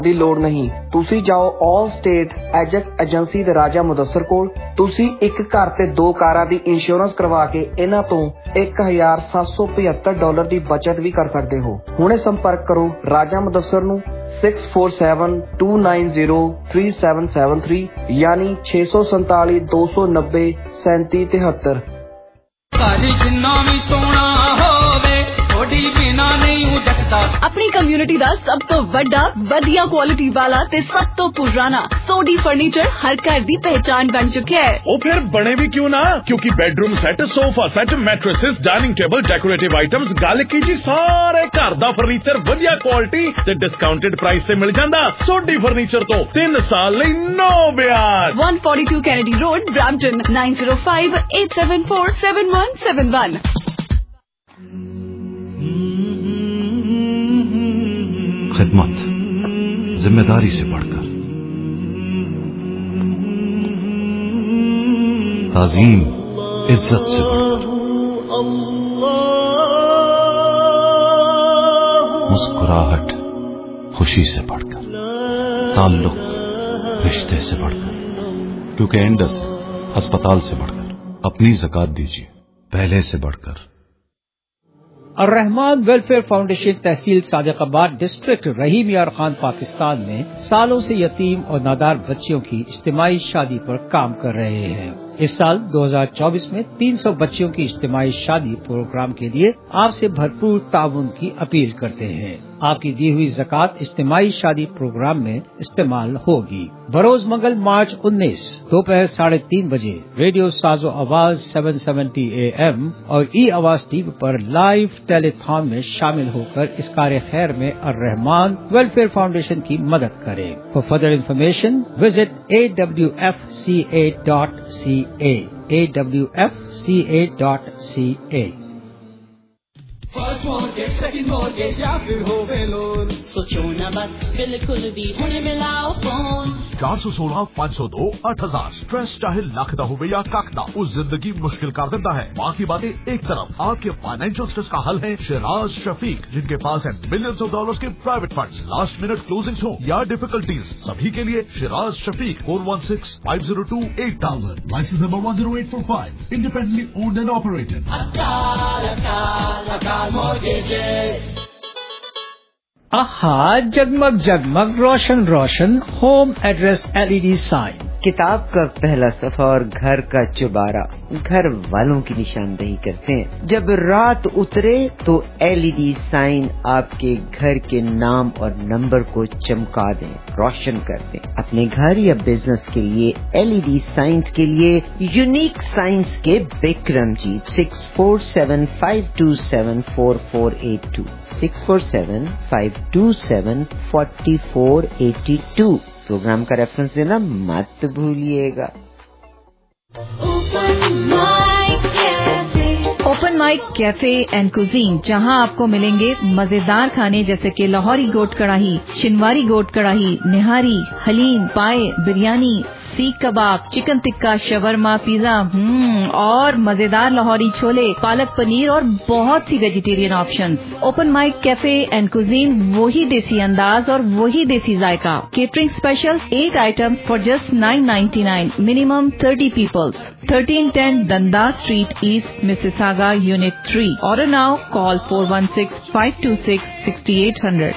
ਦੀ ਲੋੜ ਨਹੀਂ। ਤੁਸੀਂ ਜਾਓ ਆਲ ਸਟੇਟ ਐਜੈਕਟ ਏਜੰਸੀ ਦੇ ਰਾਜਾ ਮੁਦੱਸਰ ਕੋਲ। ਤੁਸੀਂ ਇੱਕ ਘਰ ਤੇ 2 ਕਾਰਾਂ ਦੀ ਇੰਸ਼ੋਰੈਂਸ ਕਰਵਾ ਕੇ ਇਹਨਾਂ ਤੋਂ $1,775 ਦੀ ਬਚਤ ਵੀ ਕਰ ਸਕਦੇ ਹੋ। ਹੁਣੇ ਸੰਪਰਕ ਕਰੋ ਰਾਜਾ ਮੁਦੱਸਰ ਨੂੰ 6472903773 ਯਾਨੀ 647-290-3773। ਸਾਡੀ ਜਿੰਨਾ ਵੀ ਸੋਹਣਾ ਹੋਵੇ ਥੋੜੀ ਬਿਨਾ ਨਹੀਂ ਜੱਟਦਾ। ਆਪਣੀ ਕਮਿਊਨਿਟੀ ਦਾ ਸਭ ਤੋਂ ਵੱਡਾ ਵਧੀਆ ਕੁਆਲਿਟੀ ਵਾਲਾ ਤੇ ਸਭ ਤੋਂ ਪੁਰਾਣਾ ਸੋਢੀ ਫਰਨੀਚਰ ਹਰ ਘਰ ਦੀ ਪਹਿਚਾਨ ਬਣ ਚੁੱਕਿਆ ਹੈ। ਉਹ ਫਿਰ ਬਣੇ ਵੀ ਕਿਉਂ ਨਾ, ਕਿਉਂਕਿ bedroom set, sofa set, mattresses, dining table, decorative items, ਗੱਲ ਕੀ ਜੀ ਸਾਰੇ ਘਰ ਦਾ ਫਰਨੀਚਰ ਵਧੀਆ ਕੁਆਲਿਟੀ ਤੇ ਡਿਸਕਾਊਂਟਡ ਪ੍ਰਾਈਸ ਤੇ ਮਿਲ ਜਾਂਦਾ। ਸੋਢੀ ਫਰਨੀਚਰ ਤੋਂ 3 ਸਾਲ ਲਈ ਨੋ ਵਿਆਜ। 142 ਕੈਨੇਡੀ ਰੋਡ, ਬ੍ਰੈਂਪਟਨ 9058747171। खिदमत जिम्मेदारी से बढ़कर, ताजीम इज्जत से बढ़कर, मुस्कुराहट खुशी से बढ़कर, ताल्लुक रिश्ते से बढ़कर, क्योंकि एंडस अस्पताल से बढ़कर, अपनी ज़कात दीजिए पहले से बढ़कर। अर्रहमान वेलफेयर फाउंडेशन तहसील सादिकाबाद डिस्ट्रिक्ट रहीम यार खान पाकिस्तान में सालों से यतीम और नादार बच्चियों की इज्तिमाई शादी पर काम कर रहे हैं। इस साल 2024 में 300 बच्चियों की इज्तिमाई शादी प्रोग्राम के लिए आपसे भरपूर ताउन की अपील करते हैं। आपकी दी हुई ज़कात इज्तिमाई शादी प्रोग्राम में इस्तेमाल होगी। बरोज मंगल मार्च 19 दोपहर 3:30 बजे रेडियो साजो आवाज 770 AM और ई आवाज टीवी पर लाइव टेलीथॉन में शामिल होकर इस कार्य खैर में अर्रहमान वेलफेयर फाउंडेशन की मदद करें। For further information visit awfca.ca awfca.ca। First mortgage, second mortgage या फिर होवे लोन, सोचो न बस बिल्कुल भी हुणे मिलाओ फोन। 416-502-8000 स्ट्रेस चाहे लख दा होवे या कख दा, उस जिंदगी मुश्किल कर देता है। बाकी बातें एक तरफ, आपके फाइनेंशियल स्ट्रेस का हल है शिराज शफीक, जिनके पास है मिलियंस ऑफ डॉलर्स के private funds. Last minute closings हो या डिफिकल्टीज, सभी के लिए Shiraz Shafiq 416-502-8000, licence number 10845, independently owned and operated. आहा, जगमग जगमग रोशन रोशन होम एड्रेस LED साइन। किताब का पहला सफा और घर का चुबारा घर वालों की निशानदेही करते हैं। जब रात उतरे तो LED साइन आपके घर के नाम और नंबर को चमका दें, रोशन कर दें। अपने घर या बिजनेस के लिए LED साइंस के लिए यूनिक साइंस के बिक्रम जीत 6475274482 6475274482। प्रोग्राम का रेफरेंस देना मत भूलिएगा। Open mic cafe and cuisine, जहां आपको मिलेंगे मजेदार खाने जैसे कि लाहौरी गोट कढ़ाई, शिनवारी गोट कढ़ाई, निहारी, haleem, paya, biryani, seekh kebab, chicken tikka, shawarma, pizza और मजेदार लाहौरी छोले, पालक पनीर और बहुत सी vegetarian options. Open mic cafe and cuisine, वही देसी अंदाज और वही देसी जायका। Catering special 8 items for just $9.99, minimum 30 peoples. 1310 Dundas street east, Mississauga, unit 3। Order now, call 416-526-6800।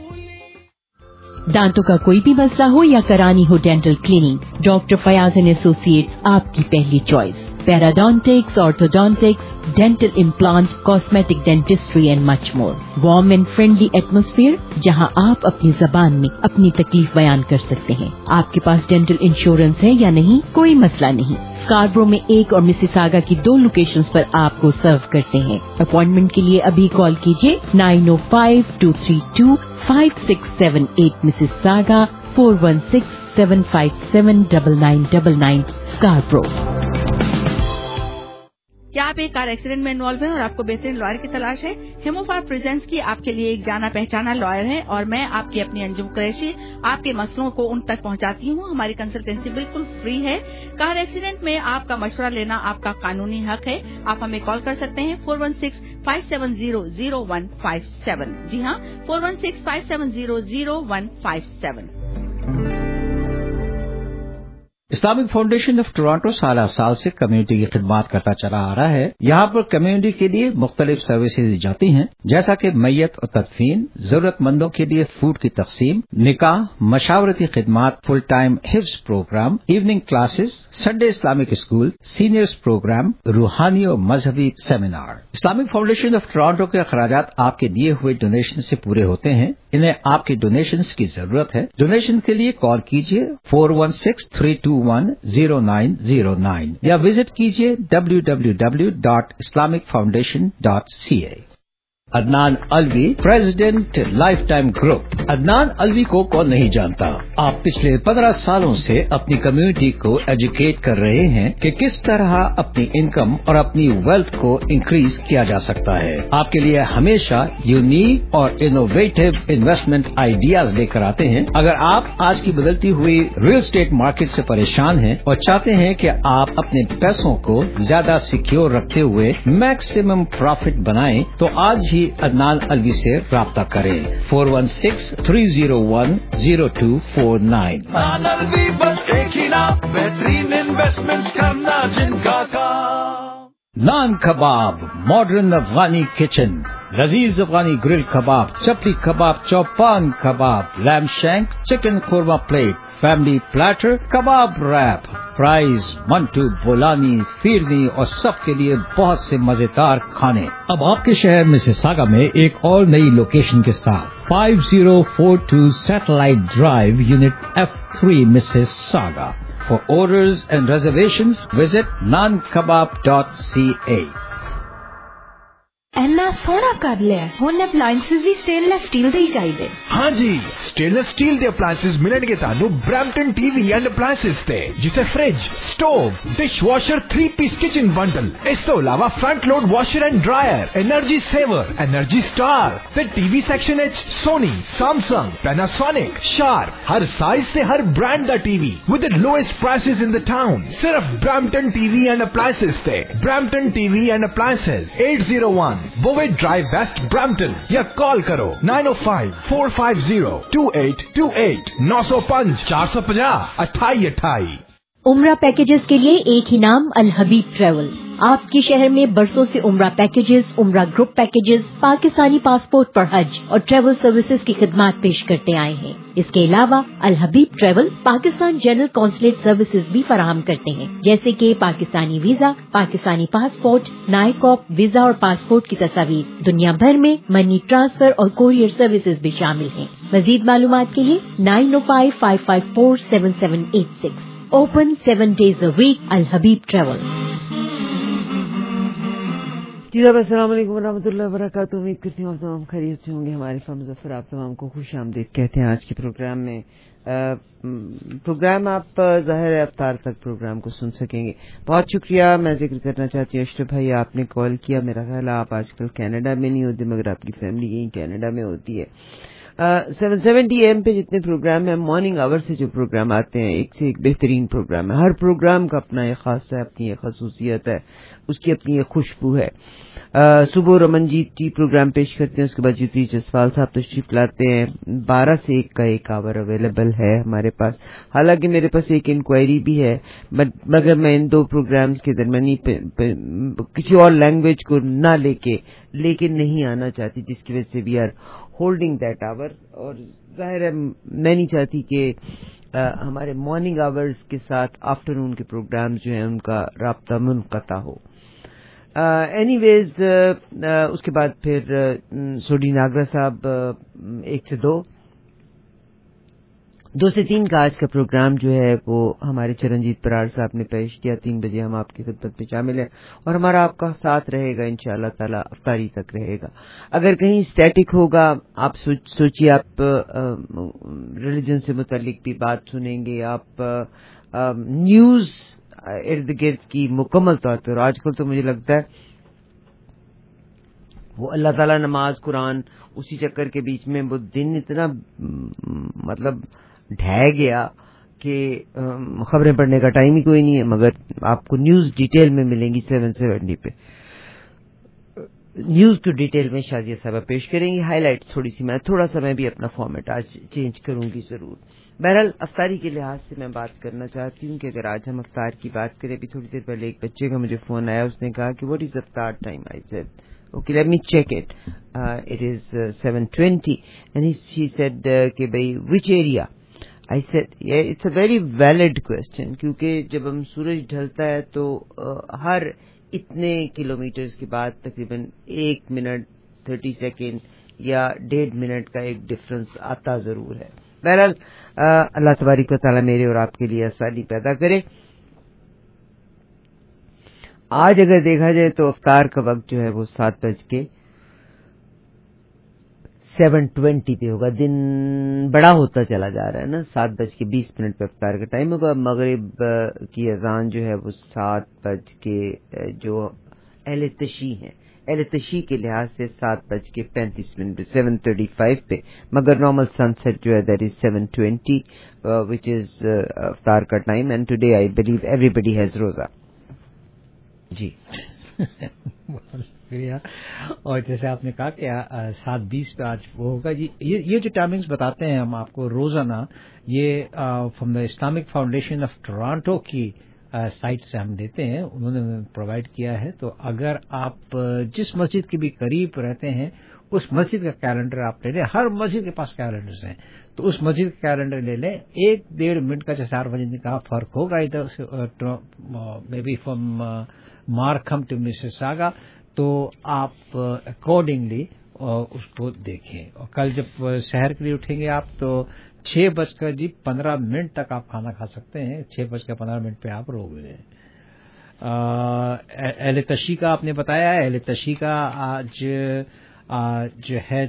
दांतों का कोई भी मसला हो या करानी हो dental cleaning, doctor Fayaz and associates आपकी पहली choice. Periodontics, orthodontics, dental implant, cosmetic dentistry and much more. Warm and friendly atmosphere जहां आप अपनी जबान में अपनी तकलीफ बयान कर सकते हैं। आपके पास डेंटल इंश्योरेंस है या नहीं, कोई मसला नहीं। स्कारब्रो में 1 और मिसिसागा की 2 लोकेशंस पर आपको सर्व करते हैं। अपॉइंटमेंट के लिए अभी कॉल कीजिए 905-232-5678 मिसिसागा, 416-757-9999 स्कारब्रो। क्या आप एक कार एक्सीडेंट में इन्वॉल्व हैं और आपको बेहतरीन लॉयर की तलाश है? हिमोफार प्रेजेंट्स की आपके लिए एक जाना पहचाना लॉयर है और मैं आपकी अपनी अंजुम कुरैशी आपके मसलों को उन तक पहुंचाती हूं। हमारी कंसल्टेंसी बिल्कुल फ्री है। कार एक्सीडेंट में आपका मशवरा लेना आपका कानूनी हक है। आप हमें कॉल कर सकते हैं 416-570-0157। जी हाँ, 416-570-0157। इस्लामिक फाउंडेशन ऑफ टोरंटो साल से कम्युनिटी की खिदमत करता चला आ रहा है। यहाँ पर कम्युनिटी के लिए मुख्तलिफ सर्विसेज दी जाती हैं, जैसा कि मैयत और तदफीन, जरूरतमंदों के लिए फूड की तकसीम, निकाह, मशावरती खिदमत, फुल टाइम हिफ्ज programme, evening classes, Sunday Islamic school, seniors programme, रूहानी और मजहबी seminar. Islamic foundation of Toronto के अखराजात आपके दिए हुए डोनेशन से पूरे होते हैं। इन्हें आपके डोनेशन की जरूरत है। डोनेशन के लिए कॉल कीजिए 416-321-0909 या विजिट कीजिए www.islamicfoundation.ca। Adnan Alvi, president lifetime group. Adnan Alvi को कौन नहीं जानता। आप पिछले 15 सालों से अपनी कम्युनिटी को एजुकेट कर रहे हैं कि किस तरह अपनी इनकम और अपनी वेल्थ को इंक्रीज किया जा सकता है। आपके लिए हमेशा यूनिक और इनोवेटिव इन्वेस्टमेंट आइडियाज लेकर आते हैं। अगर आप आज की बदलती हुई रियल एस्टेट मार्केट से परेशान हैं और चाहते हैं कि आप अपने पैसों को ज्यादा सिक्योर रखते हुए मैक्सिमम प्रॉफिट बनाएं, तो आज ही अदनान अलवी से राब्ता करें 416-301-0249। अदनान अलवी बस एक ही नाम, बेहतरीन इन्वेस्टमेंट करना जिनका काम। नान कबाब, मॉडर्न अफगानी किचन, लजीज Afghani grill kebab, chapli kebab, chopan kebab, lamb shank, chicken korma plate, family platter, kebab wrap, fries, mantu, bolani, firni और सबके लिए बहुत से मजेदार खाने। अब आपके शहर मिसिसागा में एक और नई लोकेशन के साथ 5042 satellite drive, unit F3, Mississauga. For orders and reservations, visit nankebab.ca। ਇੰਨਾ ਸੋਹਣਾ ਕਰ ਲਿਆ। ਹੁਣ ਅਪਲਾਈਐਂਸਸ ਵੀ ਸਟੇਨਲੈਸ ਸਟੀਲ ਦੇ ਹੀ ਚਾਹੀਦੇ। ਹਾਂਜੀ, ਸਟੇਨਲੈਸ ਸਟੀਲ ਦੇ ਅਪਲਾਈਐਂਸਸ ਮਿਲਣਗੇ ਤੁਹਾਨੂੰ ਬ੍ਰੈਂਪਟਨ ਟੀਵੀ ਐਂਡ ਅਪਲਾਈਐਂਸਸ ਤੇ, ਜਿੱਥੇ fridge, stove, dishwasher, 3 piece kitchen bundle, ਇਸ ਤੋਂ ਇਲਾਵਾ front load washer and dryer, energy saver, energy star ਤੇ ਟੀਵੀ ਸੈਕਸ਼ਨ ਵਿੱਚ ਸੋਨੀ, ਸੈਮਸੰਗ, ਪੈਨਾਸੋਨਿਕ, ਸ਼ਾਰਪ, ਹਰ ਸਾਈਜ਼ ਤੇ ਹਰ ਬ੍ਰਾਂਡ ਦਾ TV with the lowest prices in the town. ਸਿਰਫ ਬ੍ਰੈਂਪਟਨ ਟੀਵੀ ਐਂਡ ਅਪਲਾਈਐਂਸਸ ਤੇ। Brampton TV and appliances 801 Bovaird drive west Brampton, या call करो 905-450-2828 905-450-2828। उमरा पैकेजेस के लिए एक ही नाम, अल हबीब ट्रैवल। आपके शहर में बरसों से उमरा पैकेजेस, उमरा ग्रुप पैकेजेस, पाकिस्तानी पासपोर्ट पर हज और ट्रैवल सर्विसेज की खिदमत पेश करते आए हैं। इसके अलावा Al Habib travel Pakistan general consulate services भी फराहम करते हैं, जैसे कि Pakistani visa, Pakistani passport, NICOP visa और पासपोर्ट की तस्वीर। दुनिया भर में मनी ट्रांसफर और कोरियर सर्विसेज भी शामिल हैं। मजीद मालूमात के लिए 905-554-7786। Open 7 days a week। Al Habib travel. जी साहब, अस्सलाम वालेकुम रहमतुल्लाहि व बरकातहू। उम्मीद करती हूँ आप तमाम खैरियत से होंगे। हमारे फर्म ज़फ़र आप तमाम को खुश आमदीद कहते हैं। आज के प्रोग्राम में प्रोग्राम आप ज़ाहिर है अफ्तार तक प्रोग्राम को सुन सकेंगे। बहुत शुक्रिया। मैं जिक्र करना चाहती हूँ अशरफ भाई, आपने कॉल किया। मेरा ख्याल है आप आजकल कनाडा में नहीं होते, मगर आपकी फैमिली यहीं कनाडा में होती है। 770 AM पे जितने प्रोग्राम है, मॉर्निंग आवर से जो प्रोग्राम आते हैं, एक से एक बेहतरीन प्रोग्राम है। हर प्रोग्राम का अपना एक खास है, अपनी एक खसूसियत है, उसकी अपनी एक खुशबू है। सुबह रमनजीत जी प्रोग्राम पेश करते हैं, उसके बाद युति जसवाल साहब तशरीफ लाते हैं। 12 से 1 का एक आवर अवेलेबल है हमारे पास। हालांकि मेरे पास एक इंक्वायरी भी है, मगर मैं इन दो प्रोग्राम्स के दरमियान किसी और लैंग्वेज को ना लेके नहीं आना चाहती, जिसकी वजह से we are holding that hour. और जाहिर है मैं नहीं चाहती कि हमारे मॉर्निंग आवर्स के साथ आफ्टरनून के प्रोग्राम जो हैं उनका राब्ता मुनक़ता हो। एनीवेज उसके बाद फिर सोडी नागरा साहब 1 से 2, 2 से 3 का आज का प्रोग्राम जो है वो हमारे चरणजीत बराड़ साहब ने पेश किया। 3 बजे हम आपकी खिदमत में शामिल हैं और हमारा आपका साथ रहेगा इंशाअल्लाह ताला, अफ्तारी तक रहेगा। अगर कहीं स्टैटिक होगा, आप सोचिए आप रिलीजन से मुतालिक भी बात सुनेंगे, आप न्यूज़ ارد گرد کی مکمل طور پہ. اور آج کل تو مجھے لگتا ہے وہ اللہ تعالیٰ نماز قرآن اسی چکر کے بیچ میں وہ دن اتنا مطلب ڈھہ گیا کہ خبریں پڑھنے کا ٹائم ہی کوئی نہیں ہے. مگر آپ کو نیوز ڈیٹیل میں ملیں گی 770 پہ. نیوز کی ڈیٹیل میں شازیہ صاحبہ پیش کریں گی. ہائی لائٹ تھوڑا سا میں بھی اپنا فارمیٹ آج چینج کروں گی ضرور. بہرحال افطاری کے لحاظ سے میں بات کرنا چاہتی ہوں کہ اگر آج ہم افطار کی بات کریں. ابھی تھوڑی دیر پہلے ایک بچے کا مجھے فون آیا, اس نے کہا کہ واٹ از افطار time. I said okay, let me check it. It is 7:20 and she said کہ بھائی which area. I said yeah, it's a very valid question کیونکہ جب ہم سورج ڈھلتا ہے تو ہر اتنے کلومیٹرز کے بعد تقریباً 1 منٹ 30 سیکنڈ یا 1.5 منٹ کا ایک ڈفرنس آتا ضرور ہے. بہرحال اللہ تبارک و تعالیٰ میرے اور آپ کے لیے آسانی پیدا کرے. آج اگر دیکھا جائے تو افطار کا وقت جو ہے وہ 7:20 پہ ہوگا. دن بڑا ہوتا چلا جا رہا ہے نا. 7:20 پہ افطار کا ٹائم ہوگا. مغرب کی اذان جو ہے وہ 7 جو اہل تشیع ہیں, اہل تشیع کے لحاظ سے 7:35 پہ 7:35 پہ. مگر نارمل سن سیٹ جو ہے دیٹ از 7:20 which is افطار کا time. And today I believe everybody has روزہ. جی بہت شکریہ. اور جیسے آپ نے کہا کہ 7:20 پہ آج وہ ہوگا. جی یہ جو ٹائمنگز بتاتے ہیں ہم آپ کو روزانہ, یہ from the Islamic foundation of Toronto کی سائٹ سے ہم دیتے ہیں, انہوں نے پرووائڈ کیا ہے. تو اگر آپ جس مسجد کے بھی قریب رہتے ہیں اس مسجد کا کیلنڈر آپ لے لیں. ہر مسجد کے پاس کیلنڈرز ہیں, تو اس مسجد کا کیلنڈر لے لیں. 1-1.5 منٹ کا جیسے 4 بجے نے کہا فرق ہوگا ادھر سے maybe from Markham to Mississauga. تو آپ اکارڈنگلی اس کو دیکھیں. اور کل جب شہر کے لیے اٹھیں گے آپ تو 6:15 تک آپ کھانا کھا سکتے ہیں. 6:15 پہ آپ روک دیں. اہل تشیع کا آپ نے بتایا. اہل تشیع کا آج جو ہے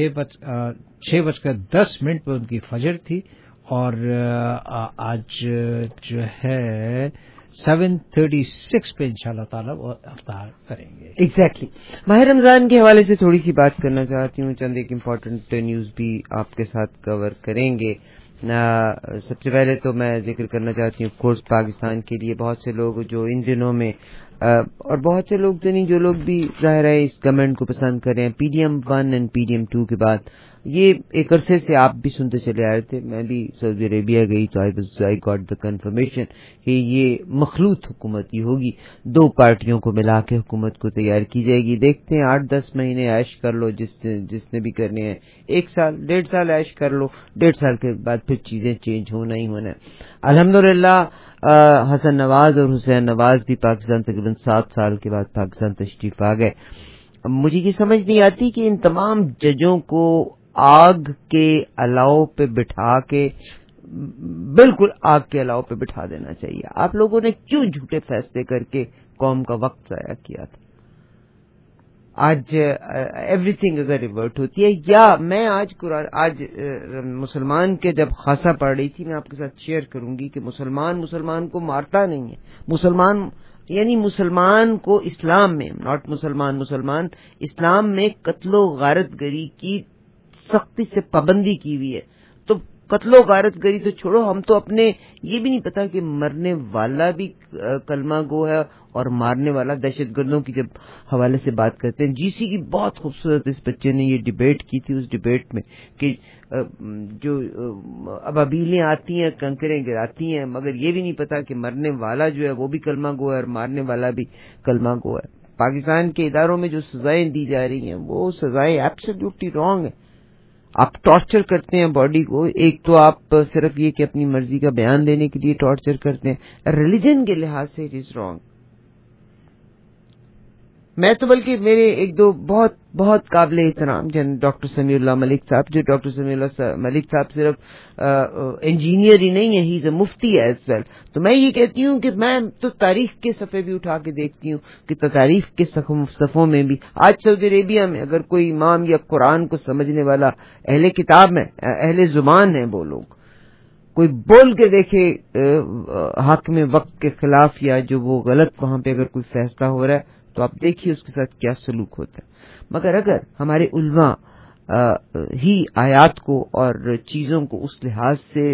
6:10 پہ ان کی فجر تھی, اور آج جو ہے 7:36 پہ انشاءاللہ تعالی وہ افطار کریں گے. ایگزیکٹلی. ماہ رمضان کے حوالے سے تھوڑی سی بات کرنا چاہتی ہوں. چند ایک امپورٹنٹ نیوز بھی آپ کے ساتھ کور کریں گے. سب سے پہلے تو میں ذکر کرنا چاہتی ہوں کورس پاکستان کے لیے بہت سے لوگ جو ان دنوں میں اور بہت سے لوگ تو نہیں, جو لوگ بھی ظاہر ہے اس گورنمنٹ کو پسند کر رہے ہیں, PDM-1 اور PDM-2 کے بعد یہ ایک عرصے سے آپ بھی سنتے چلے آ رہے تھے. میں بھی سعودی عربیہ گئی تو آئی گاٹ دا کنفرمیشن کہ یہ مخلوط حکومت ہی ہوگی. 2 پارٹیوں کو ملا کے حکومت کو تیار کی جائے گی. دیکھتے ہیں 8-10 مہینے عیش کر لو جس نے بھی کرنے ہیں. 1 سال 1.5 سال عیش کر لو. 1.5 سال کے بعد پھر چیزیں چینج ہونا ہی ہونا ہے. الحمدللہ حسن نواز اور حسین نواز بھی پاکستان تقریباً 7 سال کے بعد پاکستان تشریف آ گئے. مجھے یہ سمجھ نہیں آتی کہ ان تمام ججوں کو آگ کے الاؤ پہ بٹھا کے, بالکل آگ کے الاؤ پہ بٹھا دینا چاہیے. آپ لوگوں نے کیوں جھوٹے فیصلے کر کے قوم کا وقت ضائع کیا تھا؟ آج ایوری تھنگ اگر ریورٹ ہوتی ہے. یا میں آج مسلمان کے جب خاصا پڑھ رہی تھی, میں آپ کے ساتھ شیئر کروں گی کہ مسلمان کو مارتا نہیں ہے. مسلمان کو اسلام میں, ناٹ مسلمان اسلام میں قتل و غارت گری کی سختی سے پابندی کی ہوئی ہے. تو قتل و غارت گری تو چھوڑو, ہم تو اپنے یہ بھی نہیں پتا کہ مرنے والا بھی کلمہ گو ہے اور مارنے والا. دہشت گردوں کی جب حوالے سے بات کرتے ہیں, GC کی بہت خوبصورت اس بچے نے یہ ڈیبیٹ کی تھی. اس ڈیبیٹ میں کہ جو ابابیلیں آتی ہیں کنکریں گراتی ہیں, مگر یہ بھی نہیں پتا کہ مرنے والا جو ہے وہ بھی کلمہ گو ہے اور مارنے والا بھی کلمہ گو ہے. پاکستان کے اداروں میں جو سزائیں دی جا رہی ہیں وہ سزائیں ایبسلیوٹلی رانگ ہیں. آپ ٹارچر کرتے ہیں باڈی کو. ایک تو آپ صرف یہ کہ اپنی مرضی کا بیان دینے کے لیے ٹارچر کرتے ہیں. ریلیجن کے لحاظ سے اٹ از رانگ. میں تو بلکہ میرے 1-2 بہت بہت قابل احترام ڈاکٹر سمیع اللہ ملک صاحب, جو ڈاکٹر سمیع اللہ ملک صاحب صرف انجینئر ہی نہیں ہے, ہی از اے مفتی ایز ویل. تو میں یہ کہتی ہوں کہ میں تو تاریخ کے صفحے بھی اٹھا کے دیکھتی ہوں کہ تاریخ کے صفحوں میں بھی آج سعودی عربیہ میں اگر کوئی امام یا قرآن کو سمجھنے والا اہل کتاب میں اہل زبان ہے, وہ لوگ کوئی بول کے دیکھے حاکم وقت کے خلاف یا جو وہ غلط وہاں پہ اگر کوئی فیصلہ ہو رہا ہے تو آپ دیکھیے اس کے ساتھ کیا سلوک ہوتا ہے. مگر اگر ہمارے علماء ہی آیات کو اور چیزوں کو اس لحاظ سے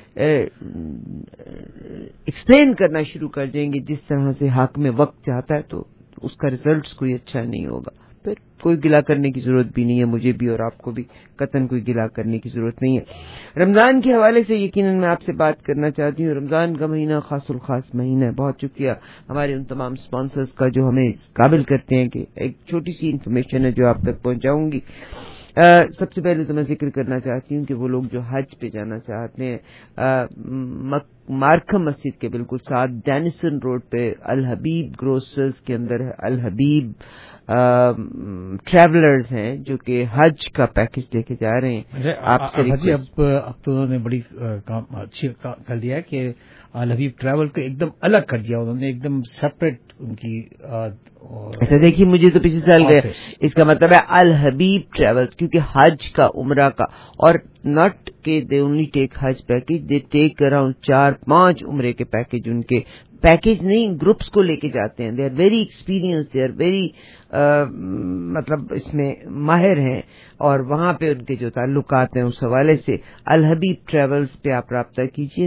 ایکسپلین کرنا شروع کر دیں گے جس طرح سے حاکم وقت چاہتا ہے تو اس کا ریزلٹس کوئی اچھا نہیں ہوگا. پھر کوئی گلہ کرنے کی ضرورت بھی نہیں ہے, مجھے بھی اور آپ کو بھی قطعاً کوئی گلہ کرنے کی ضرورت نہیں ہے. رمضان کے حوالے سے یقیناً میں آپ سے بات کرنا چاہتی ہوں. رمضان کا مہینہ خاص الخاص مہینہ ہے. بہت شکریہ ہمارے ان تمام سپانسرز کا جو ہمیں اس قابل کرتے ہیں کہ ایک چھوٹی سی انفارمیشن ہے جو آپ تک پہنچاؤں گی. سب سے پہلے تو میں ذکر کرنا چاہتی ہوں کہ وہ لوگ جو حج پہ جانا چاہتے ہیں, مارکھم مسجد کے بالکل ساتھ ڈینسن روڈ پہ الحبیب گروسرز کے اندر ہے الحبیب ٹریولرز ہیں جو کہ حج کا پیکج لے کے جا رہے ہیں. آپ سے اب تو انہوں نے بڑی کام اچھی کر دیا ہے کہ الحبیب ٹریول کو ایک دم الگ کر دیا, انہوں نے ایک دم سیپریٹ ان کی. اچھا دیکھیے, مجھے تو پچھلے سال گئے, اس کا مطلب ہے الحبیب ٹریول, کیونکہ حج کا عمرہ کا اور ناٹ کہ دے اونلی ٹیک حج پیکج, دے ٹیک اراؤنڈ 4-5 عمرے کے پیکج. ان کے پیکج نہیں گروپس کو لے کے جاتے ہیں. They are very experience, they are very مطلب اس میں ماہر ہیں, اور وہاں پہ ان کے جو تعلقات ہیں اس حوالے سے الحبیب ٹریولز پہ آپ رابطہ کیجیے.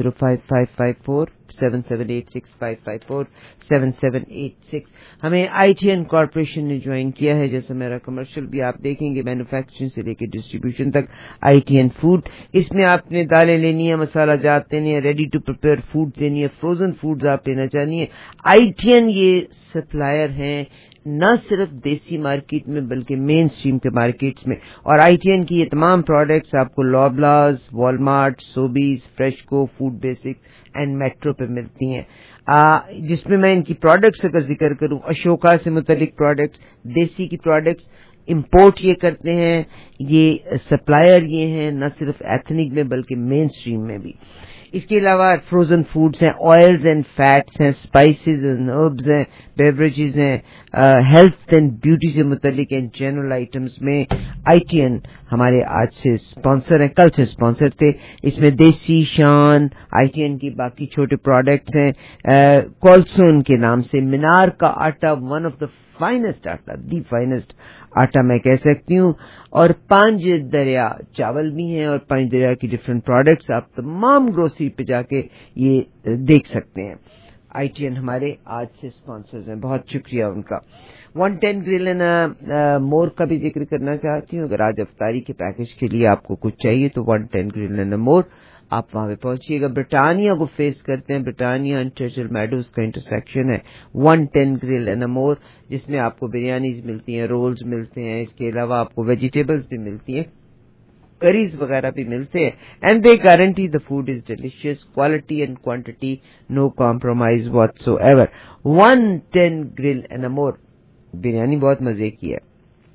9055547786 5547786. ہمیں ITN کارپوریشن نے جوائن کیا ہے. جیسا میرا کمرشل بھی آپ دیکھیں گے, مینوفیکچرنگ سے لے کے ڈسٹریبیوشن تک ITN فوڈ. اس میں آپ نے دالیں لینی ہے, مسالہ جات لینی ہے, ریڈی ٹو پریپیئر فوڈ لینی ہے, فروزن فوڈز آپ لینا چاہیے. ITN یہ سپلائر ہیں نہ صرف دیسی مارکیٹ میں بلکہ مین اسٹریم کے مارکیٹس میں, اور ITN کی یہ تمام پروڈکٹس آپ کو Loblaws, Walmart, Sobeys, FreshCo, Food Basics and Metro پہ ملتی ہیں. جس میں ان کی پروڈکٹس اگر ذکر کروں, اشوکا سے متعلق پروڈکٹس, دیسی کی پروڈکٹس امپورٹ یہ کرتے ہیں, یہ سپلائر یہ ہیں نہ صرف ایتھنک میں بلکہ مین اسٹریم میں بھی. اس کے علاوہ فروزن فوڈز ہیں, آئلز اینڈ فیٹس ہیں, اسپائسز اینڈ ہربز ہیں, بیوریجز ہیں, ہیلتھ اینڈ بیوٹی سے متعلق ہیں, جنرل آئٹمس میں ITN ہمارے آج سے اسپانسر ہیں, کل سے اسپانسر تھے. اس میں دیسی شان ITN کی باقی چھوٹے پروڈکٹس ہیں, کولسون کے نام سے, مینار کا آٹا, ون آف دا فائنسٹ آٹا, دی فائنسٹ آٹا میں کہہ سکتی ہوں, اور 5 دریا چاول بھی ہیں, اور 5 دریا کی ڈفرینٹ پروڈکٹس آپ تمام گروسری پہ جا کے یہ دیکھ سکتے ہیں. ITN ہمارے آج سے اسپانسرز ہیں, بہت شکریہ ان کا. 110 گرل اینڈ مور کا بھی ذکر کرنا چاہتی ہوں. اگر آج افطاری کے پیکج کے لیے آپ کو کچھ چاہیے تو 110 گرل اینڈ مور آپ وہاں پہ پہنچیے گا. برٹانیہ کو فیس کرتے ہیں, برٹانیہ اینڈ چرچل میڈوز کا انٹرسیکشن ہے 110 گرل اینڈ مور, جس میں آپ کو بریانیز ملتی ہیں, رولز ملتے ہیں, اس کے علاوہ آپ کو ویجیٹیبلز بھی ملتی ہیں, کریز وغیرہ بھی ملتے ہیں. And they guarantee the food is delicious, quality and quantity, no compromise whatsoever. 110 grill and more, biryani بہت مزے کی ہے.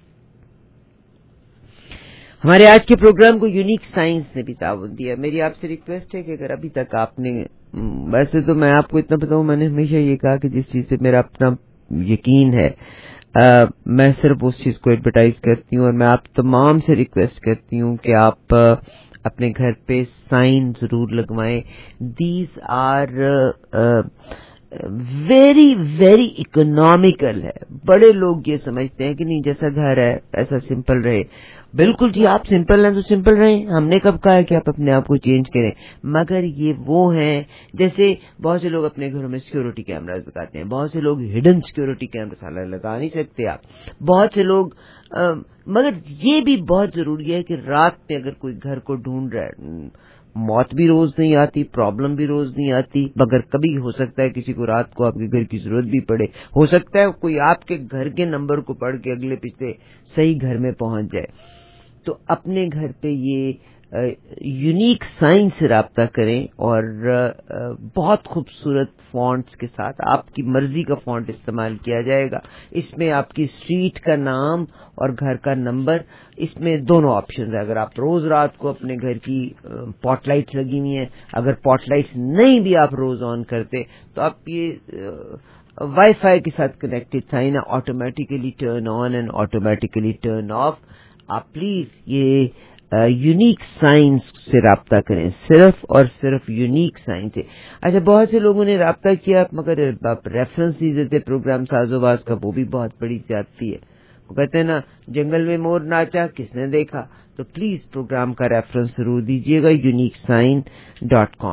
ہمارے آج کے پروگرام کو یونیک سائنس نے بھی تعاون دیا. میری آپ سے ریکویسٹ ہے کہ اگر ابھی تک آپ نے, ویسے تو میں آپ کو اتنا بتاؤں, میں نے ہمیشہ یہ کہا کہ جس چیز پہ میرا اپنا یقین ہے میں صرف اس چیز کو ایڈورٹائز کرتی ہوں, اور میں آپ تمام سے ریکویسٹ کرتی ہوں کہ آپ اپنے گھر پہ سائن ضرور لگوائیں. These are very very economical ہے. بڑے لوگ یہ سمجھتے ہیں کہ نہیں جیسا گھر ہے ایسا سمپل رہے. بالکل جی, آپ سمپل ہیں تو سمپل رہیں, ہم نے کب کہا ہے کہ آپ اپنے آپ کو چینج کریں. مگر یہ وہ ہیں, جیسے بہت سے لوگ اپنے گھروں میں سیکیورٹی کیمراز لگاتے ہیں, بہت سے لوگ ہڈن سیکیورٹی کیمراز لگا نہیں سکتے آپ, بہت سے لوگ مگر یہ بھی بہت ضروری ہے کہ رات میں اگر کوئی گھر کو ڈھونڈ رہا ہے, موت بھی روز نہیں آتی, پرابلم بھی روز نہیں آتی, مگر کبھی ہو سکتا ہے کسی کو رات کو آپ کے گھر کی ضرورت بھی پڑے, ہو سکتا ہے کوئی آپ کے گھر کے نمبر کو پڑھ کے اگلے پچھلے صحیح گھر میں پہنچ جائے. تو اپنے گھر پہ یہ یونیک سائن سے رابطہ کریں, اور بہت خوبصورت فونٹس کے ساتھ آپ کی مرضی کا فونٹ استعمال کیا جائے گا. اس میں آپ کی اسٹریٹ کا نام اور گھر کا نمبر, اس میں دونوں آپشنز ہیں. اگر آپ روز رات کو اپنے گھر کی پاٹ لائٹس لگی ہوئی ہیں, اگر پاٹ لائٹس نہیں بھی آپ روز آن کرتے تو آپ یہ وائی فائی کے ساتھ کنیکٹڈ سائن ہے, automatically turn on and automatically turn off. آپ پلیز یہ یونیک سائنس سے رابطہ کریں، صرف اور صرف یونیک سائنس سے. اچھا، بہت سے لوگوں نے رابطہ کیا مگر آپ ریفرنس نہیں دیتے پروگرام ساز و باز کا، وہ بھی بہت بڑی زیادتی ہے. وہ کہتے ہیں نا جنگل میں مور ناچا کس نے دیکھا، تو پلیز پروگرام کا ریفرنس ضرور دیجیے گا uniquescience.com.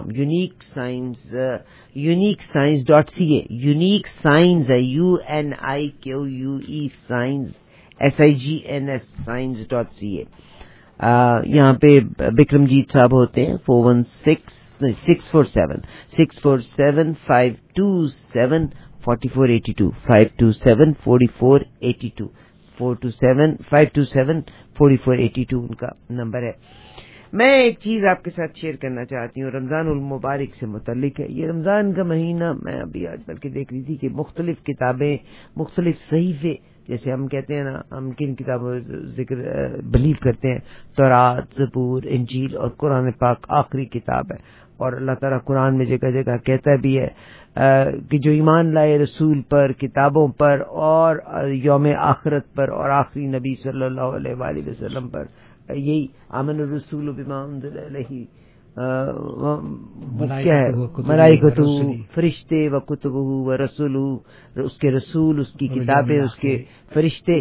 uniquescience.ca. یونیک سائنس ہے UNIQUE سائنس SIGNS یہاں پہ بکرمجیت صاحب ہوتے ہیں. 647-527-4482 527-4482 427-527-4482 ان کا نمبر ہے. میں ایک چیز آپ کے ساتھ شیئر کرنا چاہتی ہوں، رمضان المبارک سے متعلق ہے. یہ رمضان کا مہینہ میں ابھی آج بلکہ دیکھ رہی تھی کہ مختلف کتابیں، مختلف صحیفے، جیسے ہم کہتے ہیں نا ہم کن کتابوں ذکر بلیو کرتے ہیں، تورات، زبور، انجیل اور قرآن پاک آخری کتاب ہے. اور اللہ تعالیٰ قرآن میں جگہ جگہ کہتا بھی ہے کہ جو ایمان لائے رسول پر، کتابوں پر اور یوم آخرت پر اور آخری نبی صلی اللہ علیہ وآلہ وسلم پر، یہی آمن الرسول بما انزل الیہ ملائکتہ، فرشتے و کتبہ و رسولہ، اس کے رسول، اس کی کتابیں، اس کے فرشتے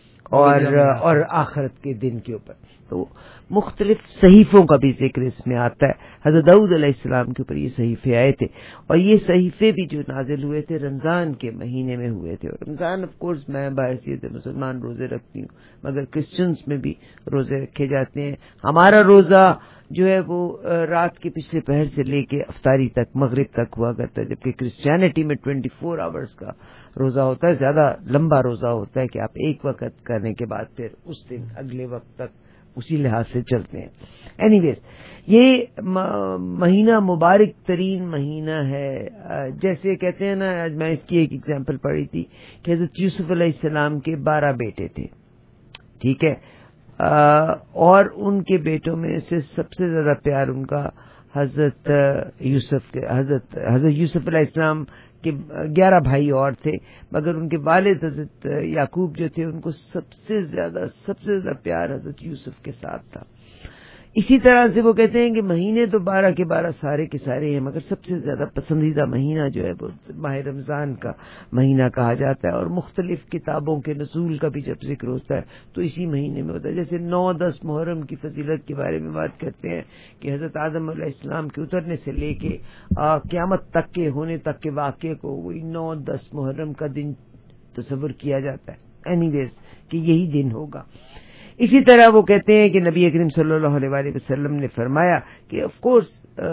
اور آخرت کے دن کے اوپر. تو مختلف صحیفوں کا بھی ذکر اس میں آتا ہے. حضرت داؤد علیہ السلام کے اوپر یہ صحیفے آئے تھے، اور یہ صحیفے بھی جو نازل ہوئے تھے رمضان کے مہینے میں ہوئے تھے. اور رمضان آف کورس میں بحیثیت مسلمان روزے رکھتی ہوں، مگر کرسچنس میں بھی روزے رکھے جاتے ہیں. ہمارا روزہ جو ہے وہ رات کے پچھلے پہر سے لے کے افطاری تک، مغرب تک ہوا کرتا ہے، جبکہ کرسچینٹی میں 24 آورز کا روزہ ہوتا ہے. زیادہ لمبا روزہ ہوتا ہے کہ آپ ایک وقت کرنے کے بعد پھر اس دن اگلے وقت تک اسی لحاظ سے چلتے ہیں. اینی ویز یہ مہینہ مبارک ترین مہینہ ہے. جیسے کہتے ہیں نا، آج میں اس کی ایک ایگزامپل پڑھی تھی کہ حضرت یوسف علیہ السلام کے 12 بیٹے تھے، ٹھیک ہے، اور ان کے بیٹوں میں سے سب سے زیادہ پیار ان کا حضرت یوسف علیہ السلام کے 11 بھائی اور تھے، مگر ان کے والد حضرت یعقوب جو تھے ان کو سب سے زیادہ پیار حضرت یوسف کے ساتھ تھا. اسی طرح سے وہ کہتے ہیں کہ مہینے تو 12 کے 12 سارے کے سارے ہیں، مگر سب سے زیادہ پسندیدہ مہینہ جو ہے وہ ماہ رمضان کا مہینہ کہا جاتا ہے. اور مختلف کتابوں کے نزول کا بھی جب ذکر ہوتا ہے تو اسی مہینے میں ہوتا ہے. جیسے 9-10 محرم کی فضیلت کے بارے میں بات کرتے ہیں کہ حضرت آدم علیہ السلام کے اترنے سے لے کے قیامت تک کے ہونے تک کے واقعے کو وہی 9-10 محرم کا دن تصور کیا جاتا ہے. اینی ویز کہ یہی دن ہوگا. اسی طرح وہ کہتے ہیں کہ نبی کریم صلی اللہ علیہ وآلہ وسلم نے فرمایا کہ آف کورس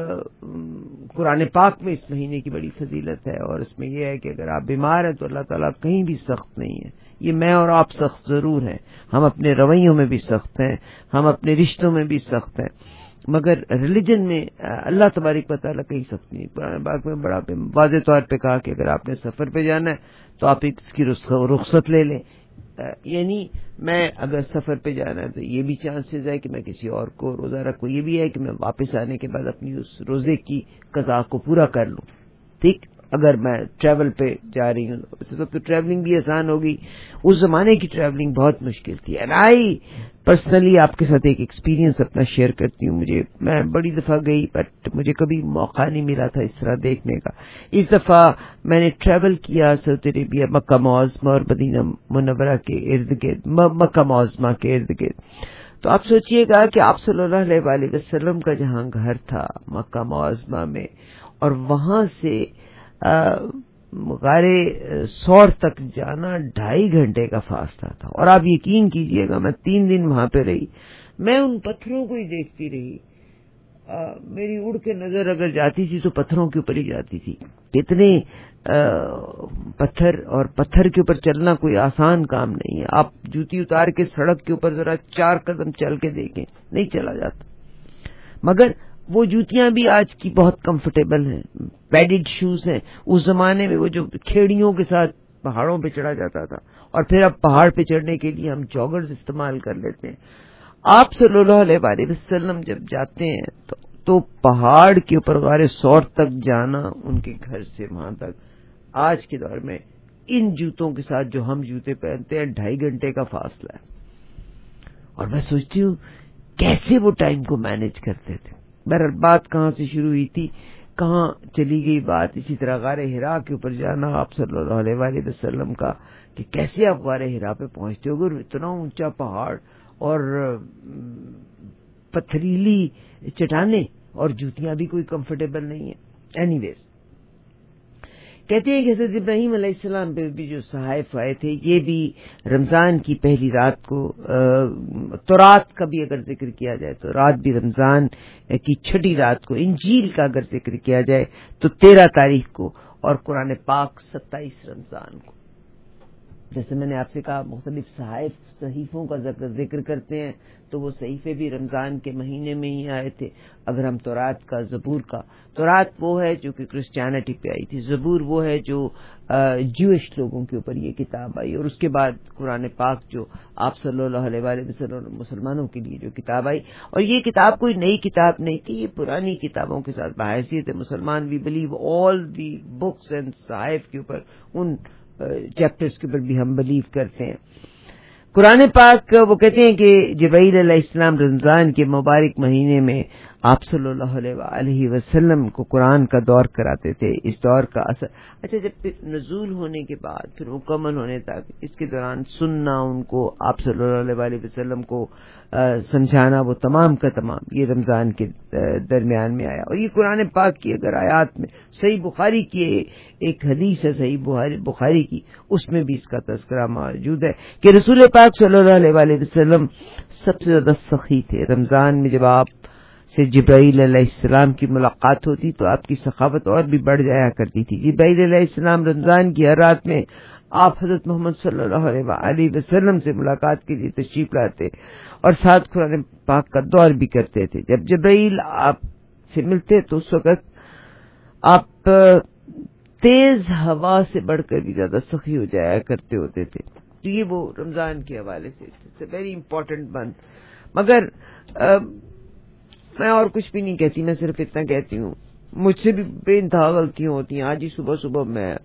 قرآن پاک میں اس مہینے کی بڑی فضیلت ہے، اور اس میں یہ ہے کہ اگر آپ بیمار ہیں تو اللہ تعالیٰ کہیں بھی سخت نہیں ہے. یہ میں اور آپ سخت ضرور ہیں، ہم اپنے رویوں میں بھی سخت ہیں، ہم اپنے رشتوں میں بھی سخت ہیں، مگر ریلیجن میں اللہ تبارک و تعالیٰ کہیں سخت نہیں. قرآن پاک میں بڑا واضح طور پہ کہا کہ اگر آپ نے سفر پہ جانا ہے تو آپ اس کی رخصت لے لیں. یعنی میں اگر سفر پہ جانا ہے تو یہ بھی چانسز ہے کہ میں کسی اور کو روزہ رکھوں، یہ بھی ہے کہ میں واپس آنے کے بعد اپنی اس روزے کی قضا کو پورا کر لوں. ٹھیک، اگر میں ٹریول پہ جا رہی ہوں اس وقت تو ٹریولنگ بھی آسان ہوگی، اس زمانے کی ٹریولنگ بہت مشکل تھی. اینڈ آئی پرسنلی آپ کے ساتھ ایک ایکسپیرینس اپنا شیئر کرتی ہوں. میں بڑی دفعہ گئی بٹ مجھے کبھی موقع نہیں ملا تھا اس طرح دیکھنے کا. اس دفعہ میں نے ٹریول کیا سعودی عربیہ، مکہ معظمہ اور مدینہ منورہ کے ارد گرد، مکہ معظمہ کے ارد گرد. تو آپ سوچئے گا کہ آپ صلی اللہ علیہ وآلہ وسلم کا جہاں گھر تھا مکہ معظمہ میں، اور وہاں سے غار ثور تک جانا 2.5 گھنٹے کا فاصلہ تھا. اور آپ یقین کیجئے گا میں 3 دن وہاں پہ رہی، میں ان پتھروں کو ہی دیکھتی رہی. میری اڑ کے نظر اگر جاتی تھی تو پتھروں کے اوپر ہی جاتی تھی. اتنے پتھر، اور پتھر کے اوپر چلنا کوئی آسان کام نہیں ہے. آپ جوتی اتار کے سڑک کے اوپر ذرا 4 قدم چل کے دیکھیں، نہیں چلا جاتا. مگر وہ جوتیاں بھی آج کی بہت کمفرٹیبل ہیں، پیڈڈ شوز ہیں. اس زمانے میں وہ جو کھیڑیوں کے ساتھ پہاڑوں پہ چڑھا جاتا تھا، اور پھر اب پہاڑ پہ چڑھنے کے لیے ہم جاگرز استعمال کر لیتے ہیں. آپ صلی اللہ علیہ وآلہ وسلم جب جاتے ہیں تو پہاڑ کے اوپر غار ثور تک جانا ان کے گھر سے وہاں تک آج کے دور میں ان جوتوں کے ساتھ جو ہم جوتے پہنتے ہیں 2.5 گھنٹے کا فاصلہ ہے. اور میں سوچتی ہوں کیسے وہ ٹائم کو مینج کرتے تھے. بہرحال بات کہاں سے شروع ہوئی تھی, کہاں چلی گئی بات. اسی طرح غار حرا کے اوپر جانا آپ صلی اللہ علیہ وسلم کا, کہ کیسے آپ غار حرا پہ پہنچتے ہو گے, اتنا اونچا پہاڑ اور پتھریلی چٹانیں اور جوتیاں بھی کوئی کمفرٹیبل نہیں ہیں. اینی ویز کہتے ہیں کہ حضرت ابراہیم علیہ السلام پہ بھی جو صحائف آئے تھے یہ بھی رمضان کی پہلی رات کو, تورات کا بھی اگر ذکر کیا جائے تو رات بھی رمضان کی چھٹی رات کو, انجیل کا اگر ذکر کیا جائے تو 13 تاریخ کو, اور قرآن پاک 27 رمضان کو. جیسے میں نے آپ سے کہا مختلف صحیفوں کا ذکر کرتے ہیں تو وہ صحیفے بھی رمضان کے مہینے میں ہی آئے تھے. اگر ہم تورات کا, زبور کا, تورات وہ ہے جو کہ کرسچینٹی پہ آئی تھی, زبور وہ ہے جو جوش لوگوں کے اوپر یہ کتاب آئی, اور اس کے بعد قرآن پاک جو آپ صلی اللہ علیہ وسلم مسلمانوں کے لیے جو کتاب آئی. اور یہ کتاب کوئی نئی کتاب نہیں تھی, یہ پرانی کتابوں کے ساتھ بحیثیت مسلمان we believe all the books and صحائف کے اوپر, ان چیپٹرز کے اوپر بھی ہم بلیو کرتے ہیں. قرآن پاک وہ کہتے ہیں کہ جبرائیل علیہ السلام رمضان کے مبارک مہینے میں آپ صلی اللہ علیہ وسلم کو قرآن کا دور کراتے تھے. اس دور کا اثر اچھا جب پھر نزول ہونے کے بعد پھر مکمل ہونے تک اس کے دوران سننا, ان کو آپ صلی اللہ علیہ وسلم کو سمجھانا, وہ تمام کا تمام یہ رمضان کے درمیان میں آیا. اور یہ قرآن پاک کی اگر آیات میں صحیح بخاری کی ایک حدیث ہے, صحیح بخاری کی, اس میں بھی اس کا تذکرہ موجود ہے کہ رسول پاک صلی اللہ علیہ وسلم سب سے زیادہ سخی تھے. رمضان میں جب آپ سے جبرائیل علیہ السلام کی ملاقات ہوتی تو آپ کی سخاوت اور بھی بڑھ جایا کرتی تھی. جبرائیل علیہ السلام رمضان کی ہر رات میں آپ حضرت محمد صلی اللہ علیہ وسلم سے ملاقات کے لیے تشریف لاتے اور ساتھ قرآن پاک کا دور بھی کرتے تھے. جب جبرائیل آپ سے ملتے تو اس وقت آپ تیز ہوا سے بڑھ کر بھی زیادہ سخی ہو جایا کرتے ہوتے تھے. تو یہ وہ رمضان کے حوالے سے ویری امپورٹنٹ منتھ. مگر میں اور کچھ بھی نہیں کہتی, میں صرف اتنا کہتی ہوں مجھ سے بھی بے انتہا غلطیاں ہوتی ہیں. آج ہی صبح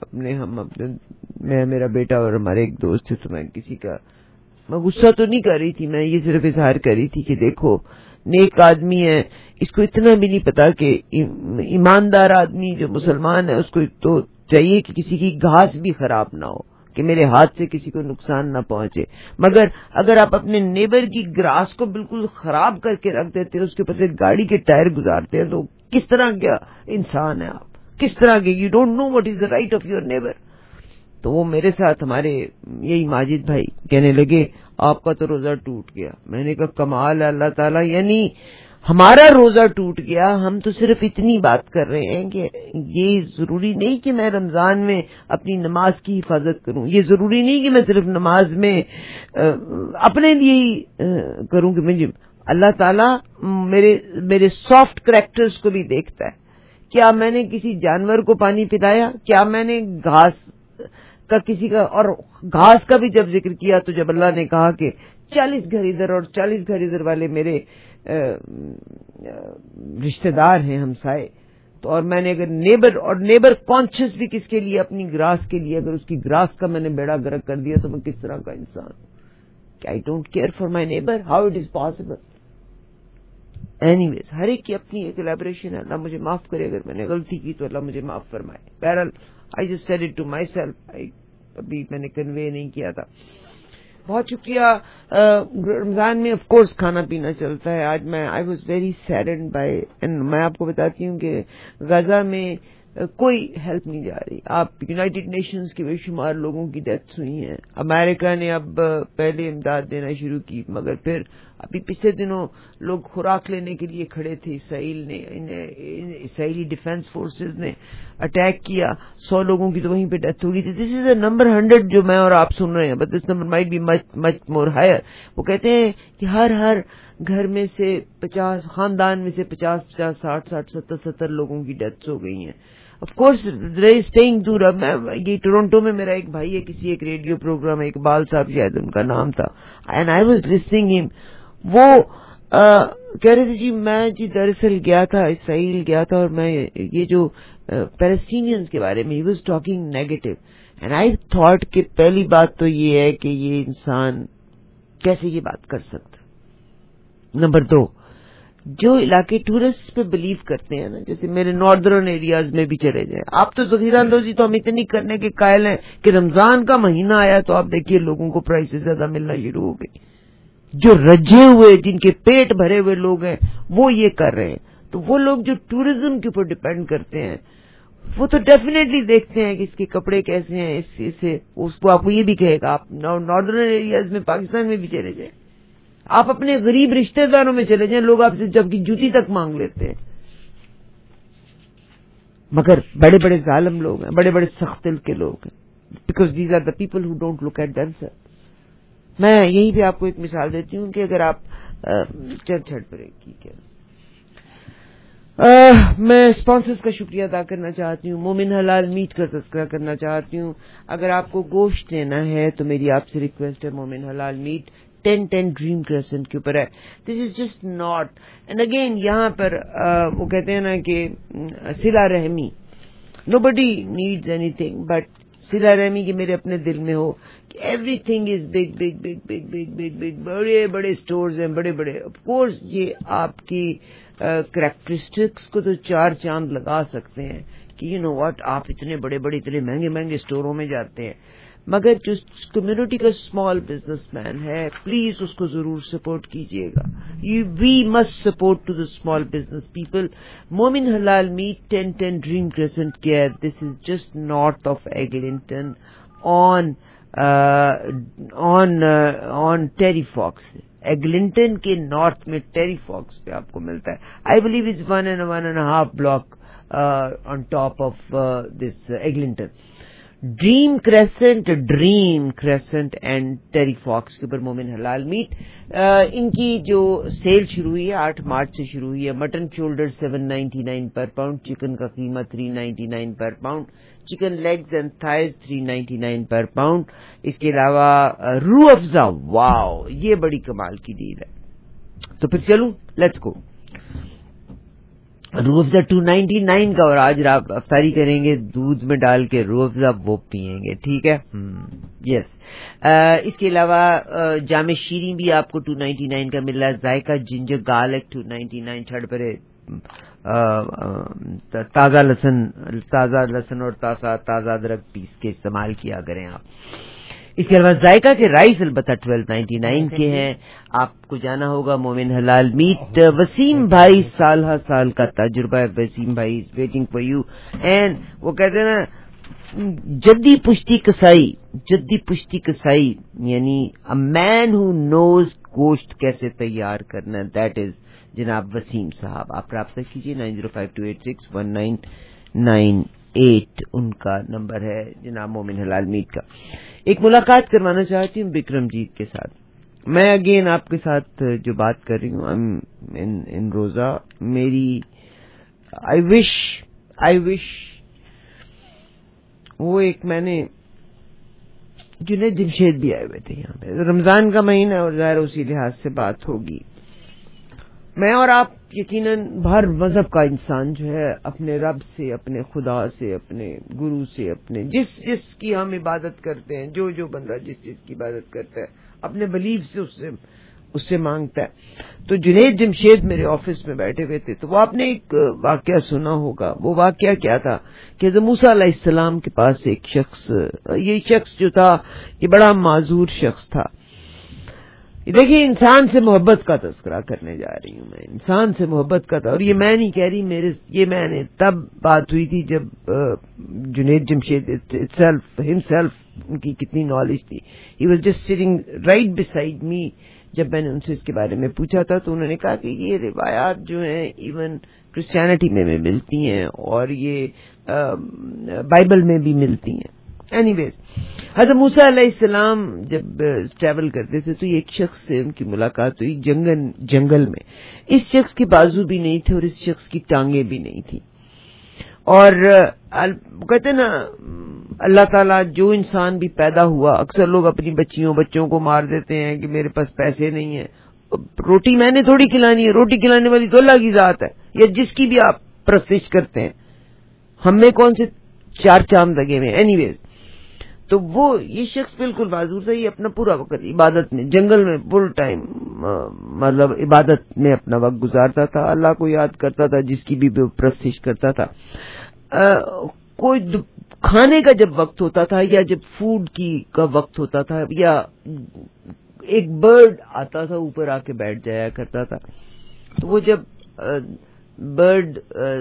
میں میرا بیٹا اور ہمارے ایک دوست تھے, تو میں غصہ تو نہیں کر رہی تھی, میں یہ صرف اظہار کر رہی تھی کہ دیکھو نیک آدمی ہے, اس کو اتنا بھی نہیں پتا کہ ایماندار آدمی جو مسلمان ہے اس کو تو چاہیے کہ کسی کی گھاس بھی خراب نہ ہو, کہ میرے ہاتھ سے کسی کو نقصان نہ پہنچے. مگر اگر آپ اپنے نیبر کی گراس کو بالکل خراب کر کے رکھ دیتے, اس کے اوپر سے گاڑی کے ٹائر گزارتے ہیں, تو کس طرح کا انسان ہے آپ, کس طرح کے, you don't know what is the right of your neighbour. تو وہ میرے ساتھ ہمارے یہی ماجد بھائی کہنے لگے آپ کا تو روزہ ٹوٹ گیا. میں نے کہا کمال ہے اللہ تعالیٰ, یعنی ہمارا روزہ ٹوٹ گیا, ہم تو صرف اتنی بات کر رہے ہیں کہ یہ ضروری نہیں کہ میں رمضان میں اپنی نماز کی حفاظت کروں, یہ ضروری نہیں کہ میں صرف نماز میں اپنے لیے ہی کروں, کہ مجھے اللہ تعالیٰ میرے سافٹ کریکٹرز کو بھی دیکھتا ہے. کیا میں نے کسی جانور کو پانی پلایا, کیا میں نے گھاس کا کسی کا, اور گھاس کا بھی جب ذکر کیا تو جب اللہ نے کہا کہ 40 گھر ادھر اور 40 گھر ادھر والے میرے رشتہ دار ہیں, ہمسائے, تو اور میں نے اگر نیبر کانشیس بھی کس کے لیے, اپنی گراس کے لیے, اگر اس کی گراس کا میں نے بیڑا گرک کر دیا تو میں کس طرح کا انسان ہوں, کہ I don't care for my neighbour, how it is possible. Anyways ہر ایک کی اپنی ایک ایلیبریشن ہے. اللہ مجھے معاف کرے اگر میں نے غلطی کی تو اللہ مجھے معاف فرمائے. بہرحال I just said it to myself, ابھی میں نے کنوے نہیں کیا تھا. بہت شکریہ. رمضان میں آف کورس کھانا پینا چلتا ہے. آج I was very saddened by, میں آپ کو بتاتی ہوں کہ غزہ میں کوئی ہیلپ نہیں جا رہی. آپ یونائٹڈ نیشنز کے بے شمار لوگوں کی ڈیتھس ہوئی ہیں. امریکہ نے اب پہلے امداد دینا شروع کی, مگر پھر ابھی پچھلے دنوں لوگ خوراک لینے کے لیے کھڑے تھے. اسرائیلی ڈیفینس فورسز نے اٹیک کیا, 100 لوگوں کی تو وہیں پہ ڈیتھ ہو گئی تھی. دس از اے نمبر 100 جو میں اور آپ سن رہے ہیں, but this number might be much more higher. وہ کہتے ہیں کہ ہر گھر میں سے 50 خاندان میں سے 50 60 70 لوگوں کی ڈیتھس ہو گئی ہیں. آف کورس اسٹیئنگ دور. یہ ٹورنٹو میں میرا ایک بھائی ہے, کسی ایک ریڈیو پروگرام, اقبال صاحب شاید ان کا نام تھا, اینڈ آئی واز لسننگ ہم. وہ کہہ رہے تھے میں دراصل گیا تھا, اسرائیل گیا تھا, اور میں یہ جو پیلسٹینینز کے بارے میں he was talking negative, and I thought کہ پہلی بات تو یہ ہے کہ یہ انسان کیسے یہ بات کر سکتا, نمبر 2, جو علاقے ٹورسٹ پہ بلیو کرتے ہیں نا, جیسے میرے ناردرن ایریاز میں بھی چلے جائیں آپ, تو ذخیرہ اندوزی تو ہم اتنی کرنے کے قائل ہیں کہ رمضان کا مہینہ آیا تو آپ دیکھیے لوگوں کو پرائسز زیادہ ملنا شروع ہو گئی. جو رجے ہوئے, جن کے پیٹ بھرے ہوئے لوگ ہیں وہ یہ کر رہے ہیں. تو وہ لوگ جو ٹورزم کے اوپر ڈپینڈ کرتے ہیں وہ تو ڈیفینیٹلی دیکھتے ہیں کہ اس کے کپڑے کیسے ہیں, اس کو آپ کو یہ بھی کہے گا. آپ ناردرن ایریاز میں پاکستان میں بھی چلے جائیں, آپ اپنے غریب رشتہ داروں میں چلے جائیں, لوگ آپ سے جب کی جوتی تک مانگ لیتے ہیں. مگر بڑے بڑے ظالم لوگ ہیں, بڑے بڑے سخت دل کے لوگ ہیں, because these are the people who don't look at themself. میں یہیں پہ آپ کو ایک مثال دیتی ہوں کہ اگر آپ چھٹ پر ٹھیک ہے, میں اسپانسرز کا شکریہ ادا کرنا چاہتی ہوں, مومن حلال میٹ کا تذکرہ کرنا چاہتی ہوں. اگر آپ کو گوشت لینا ہے تو میری آپ سے ریکویسٹ ہے, مومن حلال میٹ 1010 ڈریم کریسنٹ کے اوپر ہے. This is just not, and again یہاں پر وہ کہتے ہیں نا کہ صلہ رحمی, nobody needs anything but صلہ رحمی کہ میرے اپنے دل میں ہو کہ everything is big big big big big big big, بڑے بڑے اسٹورز ہیں, بڑے بڑے. آف کورس یہ آپ کی کریکٹرسٹکس کو تو 4 چاند لگا سکتے ہیں کہ یو نو واٹ, آپ اتنے بڑے بڑے اتنے مہنگے مہنگے اسٹوروں میں جاتے ہیں, مگر جو کمیونٹی کا اسمال بزنس مین ہے پلیز اس کو ضرور سپورٹ کیجیے گا. We must support to the small business people. Momin حلال میٹ 1010 ڈریم کریسنٹ کیا ہے. This is just north of Eglinton on Terry Fox. Eglinton کے نارتھ میں ٹیری فاکس پہ آپ کو ملتا ہے. I believe it's 1.5 block on top of this Eglinton. Dream crescent and Terry Fox کے اوپر مومن حلال میٹ. ان کی جو سیل شروع ہوئی ہے 8 مارچ سے شروع ہوئی ہے. Mutton shoulder 799 per pound, chicken کا قیمہ 399 per pound, chicken legs and thighs 399 per pound. اس کے علاوہ روح افزا, واو یہ بڑی کمال کی ڈیل ہے. تو پھر چلوں لیٹس گو. روح افزا 299 کا, اور آج آپ افطاری کریں گے دودھ میں ڈال کے روح افزا وہ پیئیں گے, ٹھیک ہے. یس. اس کے علاوہ جامع شیریں بھی آپ کو 299 کا مل رہا ہے. ذائقہ جنجر گارلک 299 چھڑ پر. تازہ لہسن اور تازہ ادرک پیس کے استعمال کیا کریں آپ. اس کے علاوہ ذائقہ کے رائس البتہ 1299 کے ہیں. آپ کو جانا ہوگا مومن حلال میٹ. وسیم بھائی سال کا تجربہ ہے. وسیم بھائی is waiting for you. And وہ کہتے ہیں نا جدی پشتی کسائی یعنی a man who knows گوشت کیسے تیار کرنا, دیٹ از جناب وسیم صاحب. آپ رابطہ کیجیے 9052861998 ان کا نمبر ہے جناب مومن حلال میٹ کا. ایک ملاقات کروانا چاہتی ہوں بکرم جیت کے ساتھ. میں اگین آپ کے ساتھ جو بات کر رہی ہوں ان روزہ میری آئی وش وہ ایک میں نے جنید جمشید بھی آئے ہوئے تھے یہاں پہ. رمضان کا مہینہ اور ظاہر اسی لحاظ سے بات ہوگی. میں اور آپ یقیناً ہر مذہب کا انسان جو ہے اپنے رب سے, اپنے خدا سے, اپنے گرو سے, اپنے جس کی ہم عبادت کرتے ہیں, جو بندہ جس چیز کی عبادت کرتا ہے اپنے بلیف سے اس سے مانگتا ہے. تو جنید جمشید میرے آفس میں بیٹھے ہوئے تھے, تو وہ آپ نے ایک واقعہ سنا ہوگا. وہ واقعہ کیا تھا کہ حضرت موسیٰ علیہ السلام کے پاس ایک شخص, یہ شخص جو تھا یہ بڑا معذور شخص تھا. دیکھیے انسان سے محبت کا تذکرہ کرنے جا رہی ہوں میں, انسان سے محبت کا تھا. اور یہ میں نہیں کہہ رہی, یہ میں نے تب بات ہوئی تھی جب جنید جمشید himself ان کی کتنی نالج تھی. He was just sitting right beside me. جب میں نے ان سے اس کے بارے میں پوچھا تھا تو انہوں نے کہا کہ یہ روایات جو ہیں ایون کرسچینٹی میں ملتی ہیں اور یہ بائبل میں بھی ملتی ہیں. اینی ویز حضرت موسیٰ علیہ السلام جب ٹریول کرتے تھے تو ایک شخص سے ان کی ملاقات ہوئی جنگل میں. اس شخص کے بازو بھی نہیں تھے اور اس شخص کی ٹانگیں بھی نہیں تھی. اور کہتے نا اللہ تعالیٰ جو انسان بھی پیدا ہوا, اکثر لوگ اپنی بچوں کو مار دیتے ہیں کہ میرے پاس پیسے نہیں ہیں. روٹی میں نے تھوڑی کھلانی ہے, روٹی کھلانے والی تو اللہ کی ذات ہے, یا جس کی بھی آپ پرستش کرتے ہیں. ہم میں کون سے 4 چاند لگے ہوئے. اینی ویز تو وہ یہ شخص بالکل معذور تھا. یہ اپنا پورا وقت عبادت میں, جنگل میں فل ٹائم مطلب عبادت میں اپنا وقت گزارتا تھا, اللہ کو یاد کرتا تھا, جس کی بھی پرستش کرتا تھا. کوئی کھانے کا جب وقت ہوتا تھا یا جب فوڈ کا وقت ہوتا تھا, یا ایک برڈ آتا تھا اوپر آ کے بیٹھ جایا کرتا تھا, تو وہ جب برڈ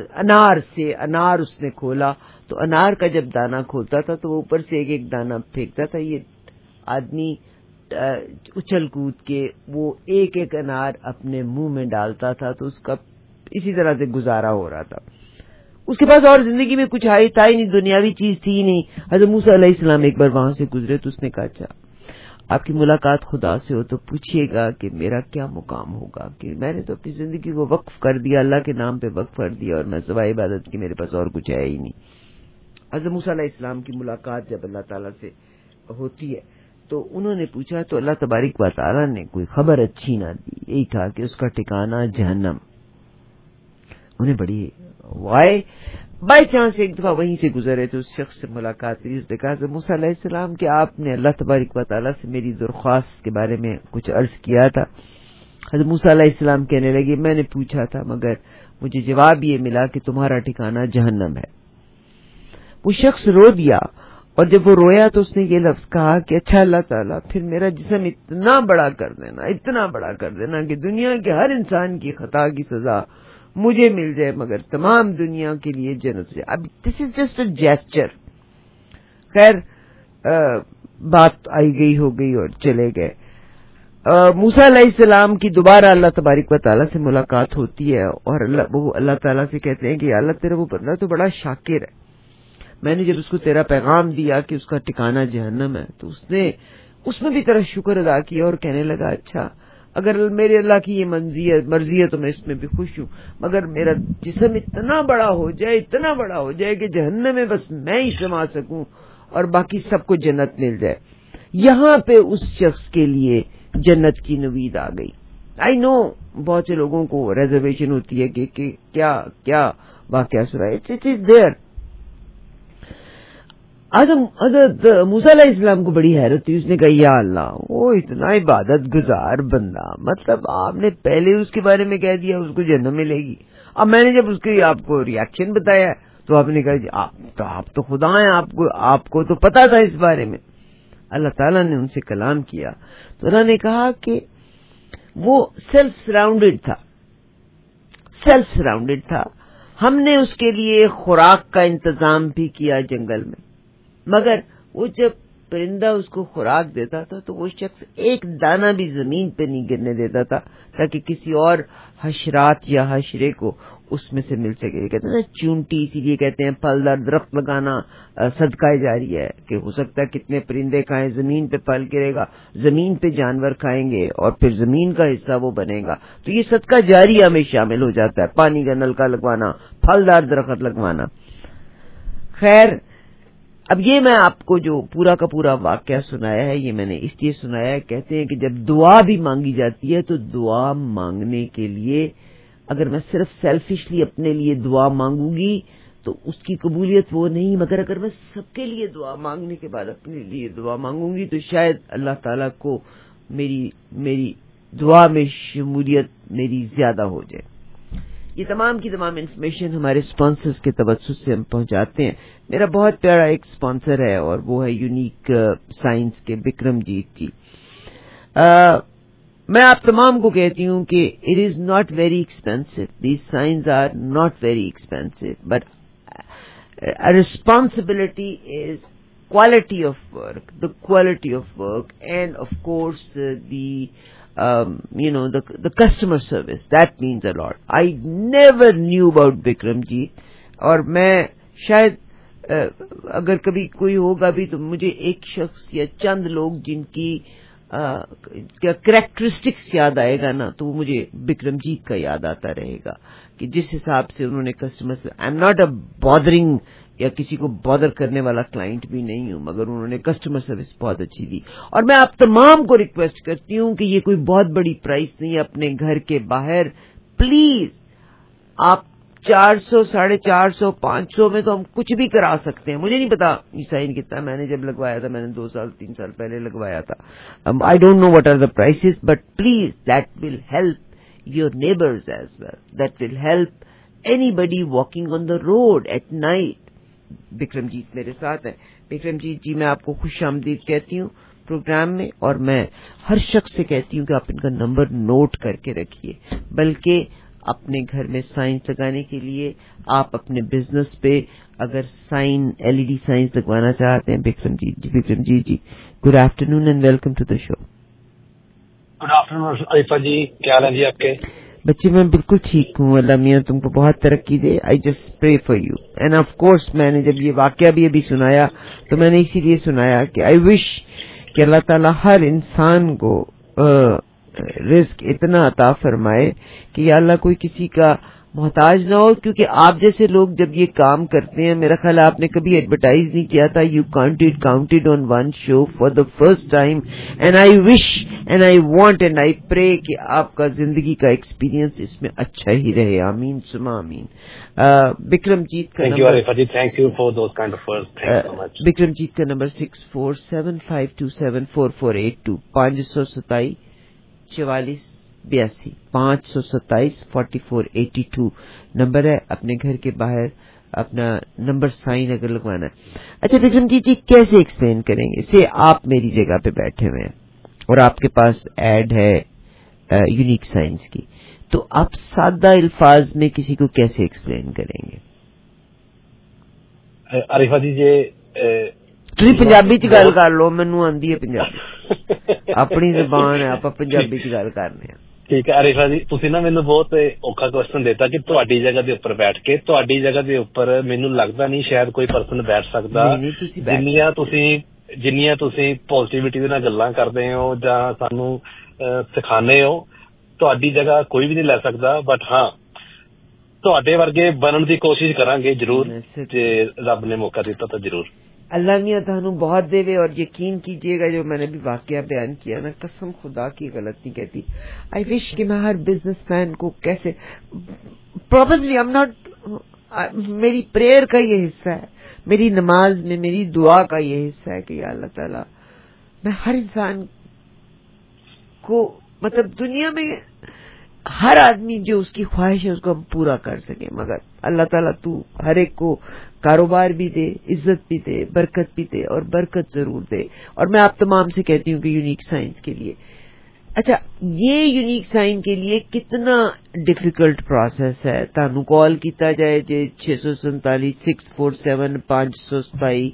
انار اس نے کھولا, تو انار کا جب دانا کھولتا تھا تو وہ اوپر سے ایک ایک دانا پھینکتا تھا. یہ آدمی اچھل کود کے وہ ایک ایک انار اپنے منہ میں ڈالتا تھا, تو اس کا اسی طرح سے گزارا ہو رہا تھا. اس کے پاس اور زندگی میں کچھ تھا ہی نہیں, دنیاوی چیز تھی ہی نہیں. حضرت موسیٰ علیہ السلام ایک بار وہاں سے گزرے تو اس نے کہا اچھا آپ کی ملاقات خدا سے ہو تو پوچھیے گا کہ میرا کیا مقام ہوگا, کہ میں نے تو اپنی زندگی کو وقف کر دیا, اللہ کے نام پہ وقف کر دیا, اور میں سوائے عبادت کی میرے پاس اور کچھ ہے ہی نہیں. حضرت موسیٰ علیہ السلام کی ملاقات جب اللہ تعالیٰ سے ہوتی ہے تو انہوں نے پوچھا, تو اللہ تبارک و تعالیٰ نے کوئی خبر اچھی نہ دی, یہی کہا کہ اس کا ٹھکانہ جہنم. انہیں بڑی وائے بائی چانس ایک دفعہ وہیں سے گزرے تو اس شخص سے ملاقات ہوئی. اس نے کہا کہ موسیٰ علیہ السلام کہ آپ نے اللہ تبارک و تعالیٰ سے میری درخواست کے بارے میں کچھ عرض کیا تھا. حضرت موسیٰ علیہ السلام کہنے لگے میں نے پوچھا تھا مگر مجھے جواب یہ ملا کہ تمہارا ٹھکانہ جہنم ہے. وہ شخص رو دیا, اور جب وہ رویا تو اس نے یہ لفظ کہا کہ اچھا اللہ تعالیٰ پھر میرا جسم اتنا بڑا کر دینا کہ دنیا کے ہر انسان کی خطا کی سزا مجھے مل جائے مگر تمام دنیا کے لیے جنت ہو جائے. اب دس از جسٹ اے جیسچر. خیر بات آئی گئی ہو گئی اور چلے گئے. موسیٰ علیہ السلام کی دوبارہ اللہ تبارک و تعالیٰ سے ملاقات ہوتی ہے, اور وہ اللہ تعالیٰ سے کہتے ہیں کہ اللہ تیرا وہ بندہ تو بڑا شاکر ہے, میں نے جب اس کو تیرا پیغام دیا کہ اس کا ٹھکانہ جہنم ہے تو اس نے اس میں بھی تیرا شکر ادا کیا, اور کہنے لگا اچھا اگر میرے اللہ کی یہ مرضی ہے تو میں اس میں بھی خوش ہوں, مگر میرا جسم اتنا بڑا ہو جائے کہ جہنم میں بس میں ہی سما سکوں اور باقی سب کو جنت مل جائے. یہاں پہ اس شخص کے لیے جنت کی نوید آ گئی. آئی نو بہت سے لوگوں کو ریزرویشن ہوتی ہے کہ کیا واقعہ سنا, اٹ از دیئر. حضرت موسیٰ علیہ السلام کو بڑی حیرت تھی. اس نے کہا یا اللہ وہ اتنا عبادت گزار بندہ, مطلب آپ نے پہلے اس کے بارے میں کہہ دیا اس کو جہنم ملے گی, اب میں نے جب اس کے آپ کو ریاکشن بتایا تو آپ نے کہا آپ تو خدا ہیں, آپ کو تو پتا تھا اس بارے میں. اللہ تعالیٰ نے ان سے کلام کیا تو انہوں نے کہا کہ وہ سیلف سراؤنڈڈ تھا. ہم نے اس کے لیے خوراک کا انتظام بھی کیا جنگل میں, مگر وہ جب پرندہ اس کو خوراک دیتا تھا تو وہ شخص ایک دانہ بھی زمین پہ نہیں گرنے دیتا تھا تاکہ کسی اور حشرات یا حشرے کو اس میں سے مل سکے. یہ کہتے ہیں نا چونٹی, اسی لیے کہتے ہیں پھلدار درخت لگانا صدقہ جاری ہے, کہ ہو سکتا ہے کتنے پرندے کھائیں, زمین پہ پھل گرے گا, زمین پہ جانور کھائیں گے اور پھر زمین کا حصہ وہ بنے گا, تو یہ صدقہ جاریہ میں شامل ہو جاتا ہے, پانی کا نلکا لگوانا, پھلدار درخت لگوانا. خیر اب یہ میں آپ کو جو پورا کا پورا واقعہ سنایا ہے یہ میں نے اس لیے سنایا ہے, کہتے ہیں کہ جب دعا بھی مانگی جاتی ہے تو دعا مانگنے کے لیے اگر میں صرف سیلفشلی اپنے لیے دعا مانگوں گی تو اس کی قبولیت وہ نہیں, مگر اگر میں سب کے لیے دعا مانگنے کے بعد اپنے لیے دعا مانگوں گی تو شاید اللہ تعالیٰ کو میری دعا میں شمولیت میری زیادہ ہو جائے. یہ تمام کی تمام انفارمیشن ہمارے اسپانسرز کے توسط سے ہم پہنچاتے ہیں. میرا بہت پیارا ایک اسپانسر ہے اور وہ ہے یونیک سائنس کے بکرم جیت جی. میں آپ تمام کو کہتی ہوں کہ it is not very expensive, these signs are not very expensive, but responsibility is quality of work, the quality of work, and of course the customer service, that means a lot. I never knew about Bikramjeet, اور میں شاید اگر کبھی کوئی ہوگا بھی تو مجھے ایک شخص یا چند لوگ جن کی کریکٹرسٹکس یاد آئے گا نا تو وہ مجھے بکرمجیت کا یاد آتا رہے گا کہ جس حساب سے انہوں نے کسٹمر سے, I am not a bothering یا کسی کو بادر کرنے والا کلائنٹ بھی نہیں ہوں, مگر انہوں نے کسٹمر سروس بہت اچھی دی. اور میں آپ تمام کو ریکویسٹ کرتی ہوں کہ یہ کوئی بہت بڑی پرائس نہیں ہے, اپنے گھر کے باہر پلیز آپ 400, 450, 500 میں تو ہم کچھ بھی کرا سکتے ہیں. مجھے نہیں پتا یہ سائن کتنا میں نے جب لگوایا تھا, میں نے 2 سال 3 سال پہلے لگوایا تھا. I don't know what are the prices, but please, that will help your neighbors as well. That will help anybody walking on the road at night. Bikram جیت میرے ساتھ ہیں. بکرم جیت جی, میں آپ کو خوش آمدید کہتی ہوں پروگرام میں, اور میں ہر شخص سے کہتی ہوں کہ آپ ان کا نمبر نوٹ کر کے رکھیے, بلکہ اپنے گھر میں سائنس لگانے کے لیے آپ اپنے بزنس پہ اگر سائن LED سائنس لگوانا چاہتے ہیں. Bikramjit ji, good afternoon and welcome to the show. Good afternoon Arifa ji, کیا حال ہے جی آپ کے؟ بچے میں بالکل ٹھیک ہوں, اللہ میاں تم کو بہت ترقی دے. I just pray for you. And of course میں نے جب یہ واقعہ بھی ابھی سنایا تو میں نے اسی لیے سنایا کہ آئی وش کہ اللہ تعالیٰ ہر انسان کو رزق اتنا عطا فرمائے کہ یا اللہ کوئی کسی کا محتاج نہ ہو, کیونکہ آپ جیسے لوگ جب یہ کام کرتے ہیں, میرا خیال آپ نے کبھی ایڈورٹائز نہیں کیا تھا. You counted on one show for the first time, and I wish and I want and I pray کہ آپ کا زندگی کا ایکسپیرینس اس میں اچھا ہی رہے. آمین سما آمین. بکرم جیت کا نمبر, بکرم جیت کا نمبر 6475274482, 527 4482, 527 4482 نمبر ہے. اپنے گھر کے باہر اپنا نمبر سائن اگر لگوانا ہے. اچھا بکرم جی کیسے ایکسپلین کریں گے؟ سے آپ میری جگہ پہ بیٹھے ہوئے ہیں اور آپ کے پاس ایڈ ہے یونیک سائنس کی, تو آپ سادہ الفاظ میں کسی کو کیسے ایکسپلین کریں گے؟ عریفہ جی تھی پنجابی چ گل کر لو, مینوں آندی ہے پنجابی, اپنی زبان ہے, آپ پنجابی چ گل کرنے ہیں. ٹھیک ہے عریفہ جی, تسی نا مینوں بہت اوکھا کوشچن دیتا کہ تہاڈی جگہ دے اوپر بیٹھ کے, تہاڈی جگہ دے اوپر مینوں لگدا نہیں شاید کوئی پرسن بیٹھ سکدا جنیاں تسی پازیٹیوٹی دے نال گلاں کردے ہو جاں سانوں سکھانے ہو, تہاڈی جگہ کوئی بھی نہیں لے سکدا. بٹ ہاں تہاڈے ورگے بنن دی کوشش کران گے ضرور, جے رب نے موقع دیتا تو ضرور. اللہ میاں تانوں بہت دے. اور یقین کیجیے گا جو میں نے بھی واقعہ بیان کیا نا, قسم خدا کی غلط نہیں کہتی. آئی وش کہ میں ہر بزنس مین کو کیسے, پروبیبلی ایم ناٹ, میری پریئر کا یہ حصہ ہے, میری نماز میں میری دعا کا یہ حصہ ہے کہ یا اللہ تعالیٰ میں ہر انسان کو, مطلب دنیا میں ہر آدمی جو اس کی خواہش ہے اس کو ہم پورا کر سکیں, مگر اللہ تعالیٰ تو ہر ایک کو کاروبار بھی دے, عزت بھی دے, برکت بھی دے, اور برکت ضرور دے. اور میں آپ تمام سے کہتی ہوں کہ یونیک سائنس کے لیے, اچھا یہ یونیک سائن کے لیے کتنا ڈیفیکلٹ پروسیس ہے؟ تانوں کال کیتا جائے جے 647 647 527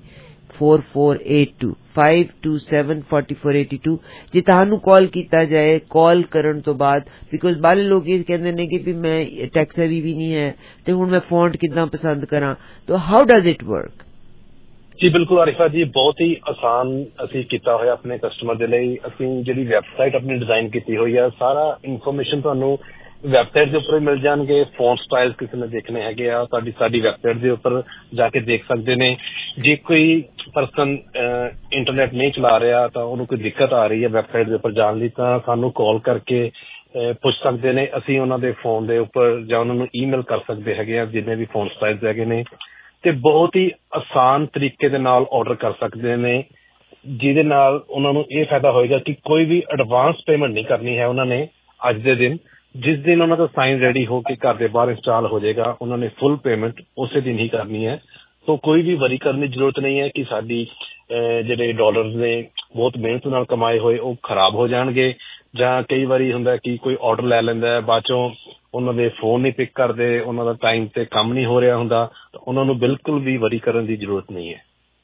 4482 527 4482, جی تانوں کال کیتا جائے کال کرن تو بعد, بیکاز بالے لوگ یہ کہندے نے کہ بھی میں ٹیکس ہیوی بھی نہیں ہے تے ہن میں فونٹ کداں پسند کراں, تو ہاؤ ڈز اٹ ورک؟ جی بالکل عارفہ جی, بہت ہی آسان اسی کیتا ہویا اپنے کسٹمر دے لئی. اسی جڑی ویب سائٹ اپنی ڈیزائن کیتی ہوئی ہے, سارا انفارمیشن تانوں ویب سائٹ دے اوپر مل جان گے. فونٹ سٹائل کسی نے دیکھنے ہے گیا ساری ویب سائٹ دے اوپر جا کے دیکھ سکتے نے. جی کوئی پرسن انٹرنیٹ نہیں چلا رہا تو انہوں کوئی دقت آ رہی ہے ویب سائٹ دے اوپر جان لی, تو سانوں کال کر کے پوچھ سکتے نے. اسی انہوں دے فون دے اوپر یا انہوں نے ای میل کر سکتے ہے جنہیں بھی فون سٹائل ہے نے, تے بہت ہی آسان طریقے دے نال آرڈر کر سکتے نے, جہدے نال انہوں نے یہ فائدہ ہوئے گا کہ کوئی بھی ایڈوانس پیمنٹ نہیں کرنی ہے انہوں نے. اج دے دن جس دن انہوں کا سائن ریڈی ہو کے گھر دے باہر انسٹال ہو جائے گا, انہوں نے فل پیمنٹ اسی دن ہی کرنی ہے. تو کوئی بھی وری کرنے کی ضرورت نہیں ہے کہ ساری جڑے ڈالرز نے بہت محنت نال کمائے ہوئے وہ خراب ہو جان گے, جہاں کئی باری ہوندا ہے کہ کوئی آرڈر لے لیندا ہے بعد چوں انہوں نے فون نہیں پک کرتے, انہوں کا ٹائم تے کام نہیں ہو رہا ہوندا, تو انہوں نے بالکل بھی وری کرنے کی ضرورت نہیں ہے.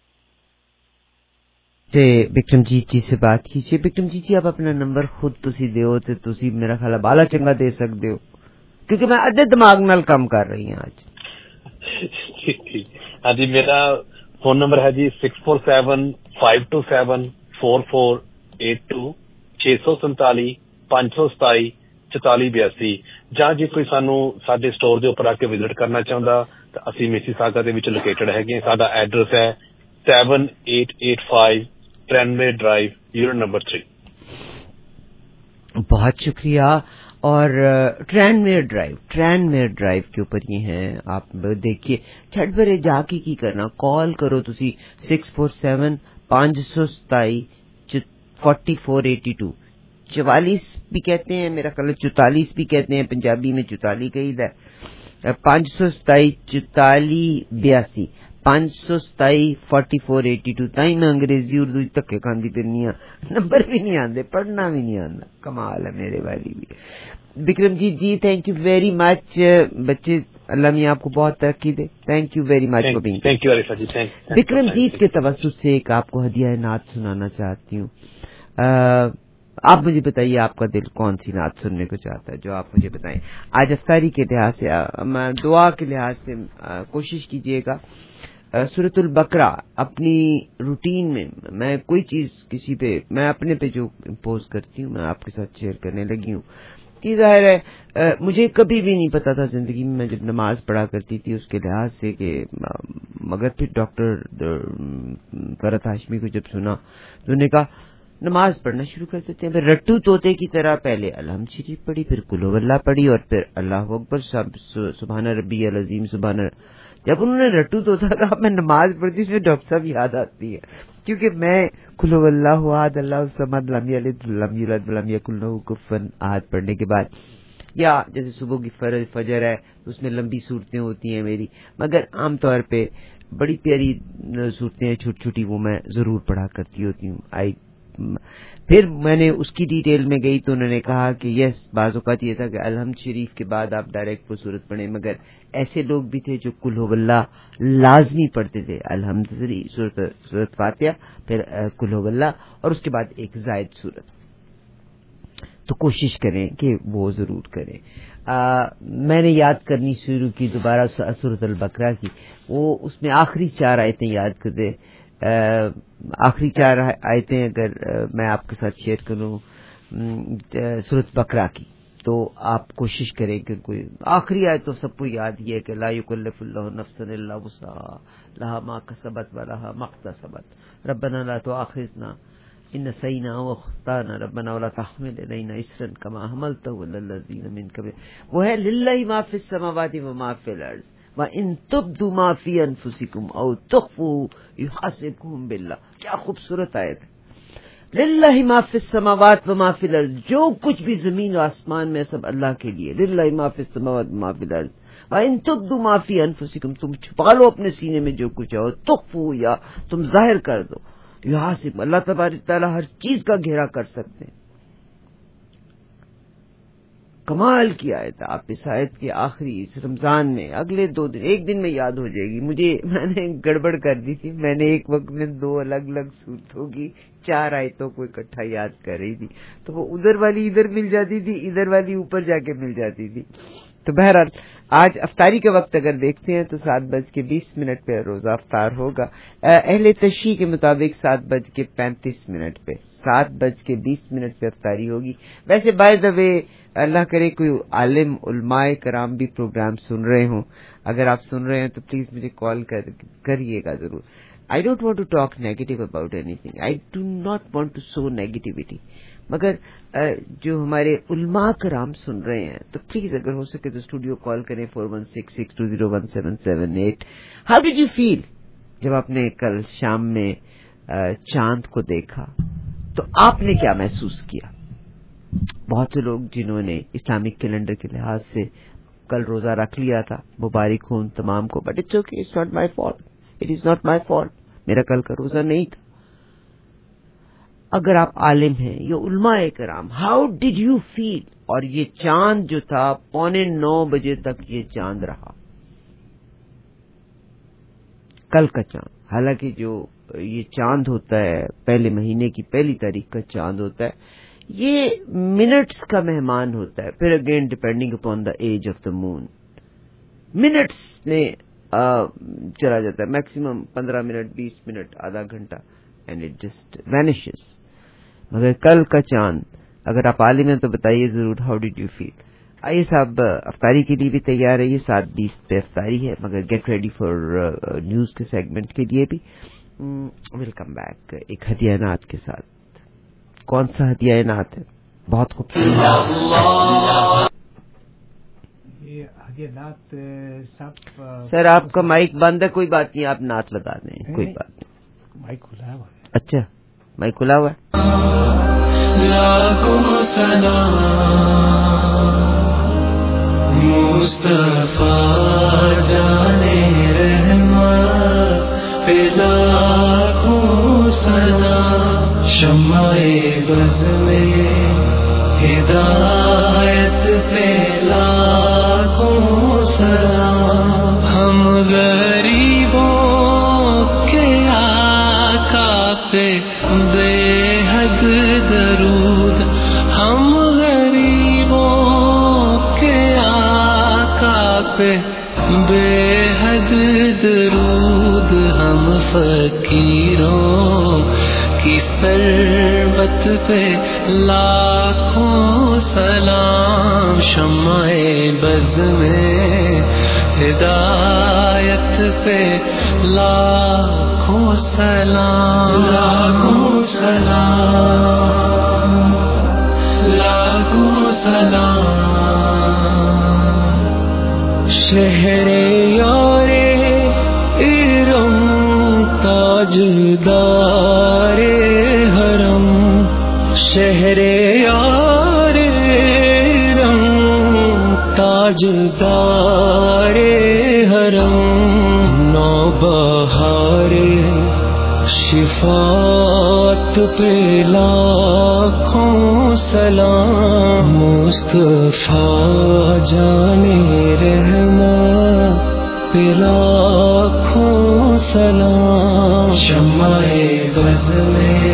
جی بکرم جیت جی سے بات کیجیے. بکرم جیت جی آپ اپنا نمبر خود تسی دیو تے تسی میرا خیال بالا چنگا دے سکتے ہو, کیونکہ میں ادھے دماغ نال کام کر رہی ہوں آج. ہاں جی, میرا فون نمبر ہے جی 647 527 4482 647 527 4482. جہاں جی کوئی سانو ساڈے اسٹور دے اوپر آ کے وزٹ کرنا چاہتا تو اسی میسیساگا دے وچ لوکیٹڈ ہے. ساڈا ایڈریس ہے 7885 ٹرینوے ڈرائیو, یونٹ نمبر 3. بہت شکریہ. اور ٹرینمیر ڈرائیو کے اوپر یہ ہیں. آپ دیکھیے چھٹ بھرے جا کے کی کرنا, کال کرو تسی 647-527-4482. 44 بھی کہتے ہیں, میرا خیال 44 بھی کہتے ہیں, پنجابی میں 44 کہی دا. 527-4482 527-4482. تائیں میں انگریزی اردو تکے کھاندی پھرنی ہاں, نمبر بھی نہیں آندے, پڑھنا بھی نہیں آندا. کمال ہے میرے والی بھی. Bikram ji thank you very much. بچے اللہ میاں آپ کو بہت ترقی دے. Thank you very much for being. Thank you Arifa ji. Bikramjit کے توسط سے ایک آپ کو ہدیہ نعت سنانا چاہتی ہوں. آپ مجھے بتائیے آپ کا دل کون سی نعت سننے کو چاہتا ہے, جو آپ مجھے بتائیں. آج افطاری کے لحاظ سے, دعا کے لحاظ سے کوشش کیجیے گا سورۃ البقرہ اپنی روٹین میں کوئی چیز کسی پہ, میں اپنے پہ جو امپوز کرتی ہوں میں آپ کے ساتھ شیئر کرنے لگی ہوں. کہ ظاہر ہے مجھے کبھی بھی نہیں پتا تھا زندگی میں جب نماز پڑھا کرتی تھی اس کے لحاظ سے کہ, مگر پھر ڈاکٹر فرحت ہاشمی کو جب سنا تو انہوں نے کہا نماز پڑھنا شروع کر دیتے ہیں. پھر رٹو طوطے کی طرح پہلے الحمد شریف پڑھی, پھر قل ہو اللہ پڑھی, اور پھر اللہ اکبر سبحان ربی العظیم سبحان. جب انہوں نے رٹو طوطا کہا میں نماز پڑھتی اس میں ڈاکٹر صاحب یاد آتی ہے, کیونکہ میں قل ہو اللہ احد اللہ الصمد لم یلد ولم یولد ولم یکن لہ کفوا احد پڑھنے کے بعد, یا جیسے صبح کی فجر ہے تو اس میں لمبی صورتیں ہوتی ہیں میری, مگر عام طور پہ بڑی پیاری صورتیں چھوٹی چھوٹی وہ میں ضرور پڑھا کرتی ہوتی ہوں. پھر میں نے اس کی ڈیٹیل میں گئی تو انہوں نے کہا کہ یس بعض اوقات یہ تھا کہ الحمد شریف کے بعد آپ ڈائریکٹ وہ صورت پڑھیں, مگر ایسے لوگ بھی تھے جو قل ہو اللہ لازمی پڑھتے تھے, الحمد صورت فاتحہ پھر قل ہو اللہ اور اس کے بعد ایک زائد صورت. تو کوشش کریں کہ وہ ضرور کریں. میں نے یاد کرنی شروع کی دوبارہ سورۃ البقرہ کی, وہ اس میں آخری 4 آیتیں یاد کر دے. آخری 4 آیتیں اگر میں آپ کے ساتھ شیئر کروں سورۃ بقرہ کی, تو آپ کوشش کریں کہ ان کو آخری آیت تو سب کو یاد ہی ہے کہ لا یکلف اللہ نفسا الا وسعها لها ما کسبت ولها ما اکتسبت ربنا لا تؤاخذنا ان نسینا واخطانا ربنا ولا تحمل علینا اصرا كما حملته على الذين من قبلنا. وہ ہے للہ ما فی السماوات وما فی الارض وَإِن تُبْدُوا مَا فِي أَنفُسِكُمْ أَوْ تُخْفُوهُ يُحَاسِبْكُم بِاللَّهِ. کیا خوبصورت آیت ہے. للہ ما فی السماوات وما فی الارض, جو کچھ بھی زمین و آسمان میں سب اللہ کے لیے. للہ ما فی السماوات وما فی الارض وَإِن تُبْدُوا مَا فِي أَنفُسِكُمْ, تم چھپا لو اپنے سینے میں جو کچھ ہے, اور تُخْفُوهُ, یا تم ظاہر کر دو. یحاسب, اللہ تبارک تعالیٰ ہر چیز کا گھیرا کر سکتے ہیں. کمال کی آیت ہے. آپ اس آیت کے آخری اس رمضان میں اگلے 2 دن, ایک دن میں یاد ہو جائے گی مجھے. میں نے گڑبڑ کر دی تھی, میں نے ایک وقت میں 2 الگ الگ صورتوں کی 4 آیتوں کو اکٹھا یاد کر رہی تھی, تو وہ ادھر والی ادھر مل جاتی تھی, ادھر والی اوپر جا کے مل جاتی تھی. تو بہرحال آج افطاری کا وقت اگر دیکھتے ہیں تو 7:20 پہ روزہ افطار ہوگا. اہل تشریح کے مطابق 7:35 پہ 7:20 پہ افطاری ہوگی. ویسے بائی دا وے اللہ کرے کوئی عالم علماء کرام بھی پروگرام سن رہے ہوں, اگر آپ سن رہے ہیں تو پلیز مجھے کال کریے گا ضرور. I don't want to talk negative about anything. I do not want to sow negativity. مگر جو ہمارے علماء کرام سن رہے ہیں تو پلیز اگر ہو سکے تو اسٹوڈیو کال کریں 4166201778. How did you feel جب آپ نے کل شام میں چاند کو دیکھا تو آپ نے کیا محسوس کیا؟ بہت سے لوگ جنہوں نے اسلامک کیلنڈر کے لحاظ سے کل روزہ رکھ لیا تھا, مبارک ہوں تمام کو, but it's okay, it's not my fault, it is not my fault, میرا کل کا روزہ نہیں تھا. اگر آپ عالم ہیں یا علماء کرام, ہاؤ ڈڈ یو فیل؟ اور یہ چاند جو تھا 8:45 تک یہ چاند رہا, کل کا چاند. حالانکہ جو یہ چاند ہوتا ہے پہلے مہینے کی 1 تاریخ کا چاند ہوتا ہے, یہ منٹس کا مہمان ہوتا ہے. پھر again depending upon the age of the moon, minutes میں چلا جاتا ہے, میکسیمم 15 منٹ, 20 منٹ, آدھا گھنٹہ, اینڈ اٹ جسٹ وینشز. مگر کل کا چاند, اگر آپ عالم ہیں تو بتائیے ضرور, ہاؤ ڈڈ یو فیل؟ آئیے صاحب افطاری کے لیے بھی تیار رہیے, 7:20 پہ افطاری ہے, مگر گیٹ ریڈی فار نیوز کے سیگمنٹ کے لیے بھی. ویلکم بیک ایک ہدیہ نعت کے ساتھ. کون سا ہدیہ نعت ہے؟ بہت خوب. سر آپ کا مائک بند ہے, کوئی بات نہیں, آپ نعت لگا دیں, کوئی بات نہیں. مائک کھلا ہوا ہے. اچھا مائک کھلا ہوا ہے. لاکھوں سلام مصطفیٰ جانے رحمت پہ لاکھوں سلام, شمع بز میں ہدایت پہ لاکھوں سلام, ہم غریبوں کے آقا پہ بے حد درود, ہم غریبوں کے آقا پہ بے حد درود, ہم فقیروں کی سربت پہ لاکھوں سلام, شمع بز میں ہدایت پہ لاکھوں سلام, لاکھوں سلام, لاکھوں سلام. شہر یار ارم تاجدار حرم, شہر یار ارم تاجدار حرم, نوبہار شفاعت پہ لاکھوں سلام, مصطفیٰ جانے رحمت پہ لاکھوں سلام, شمع بز میں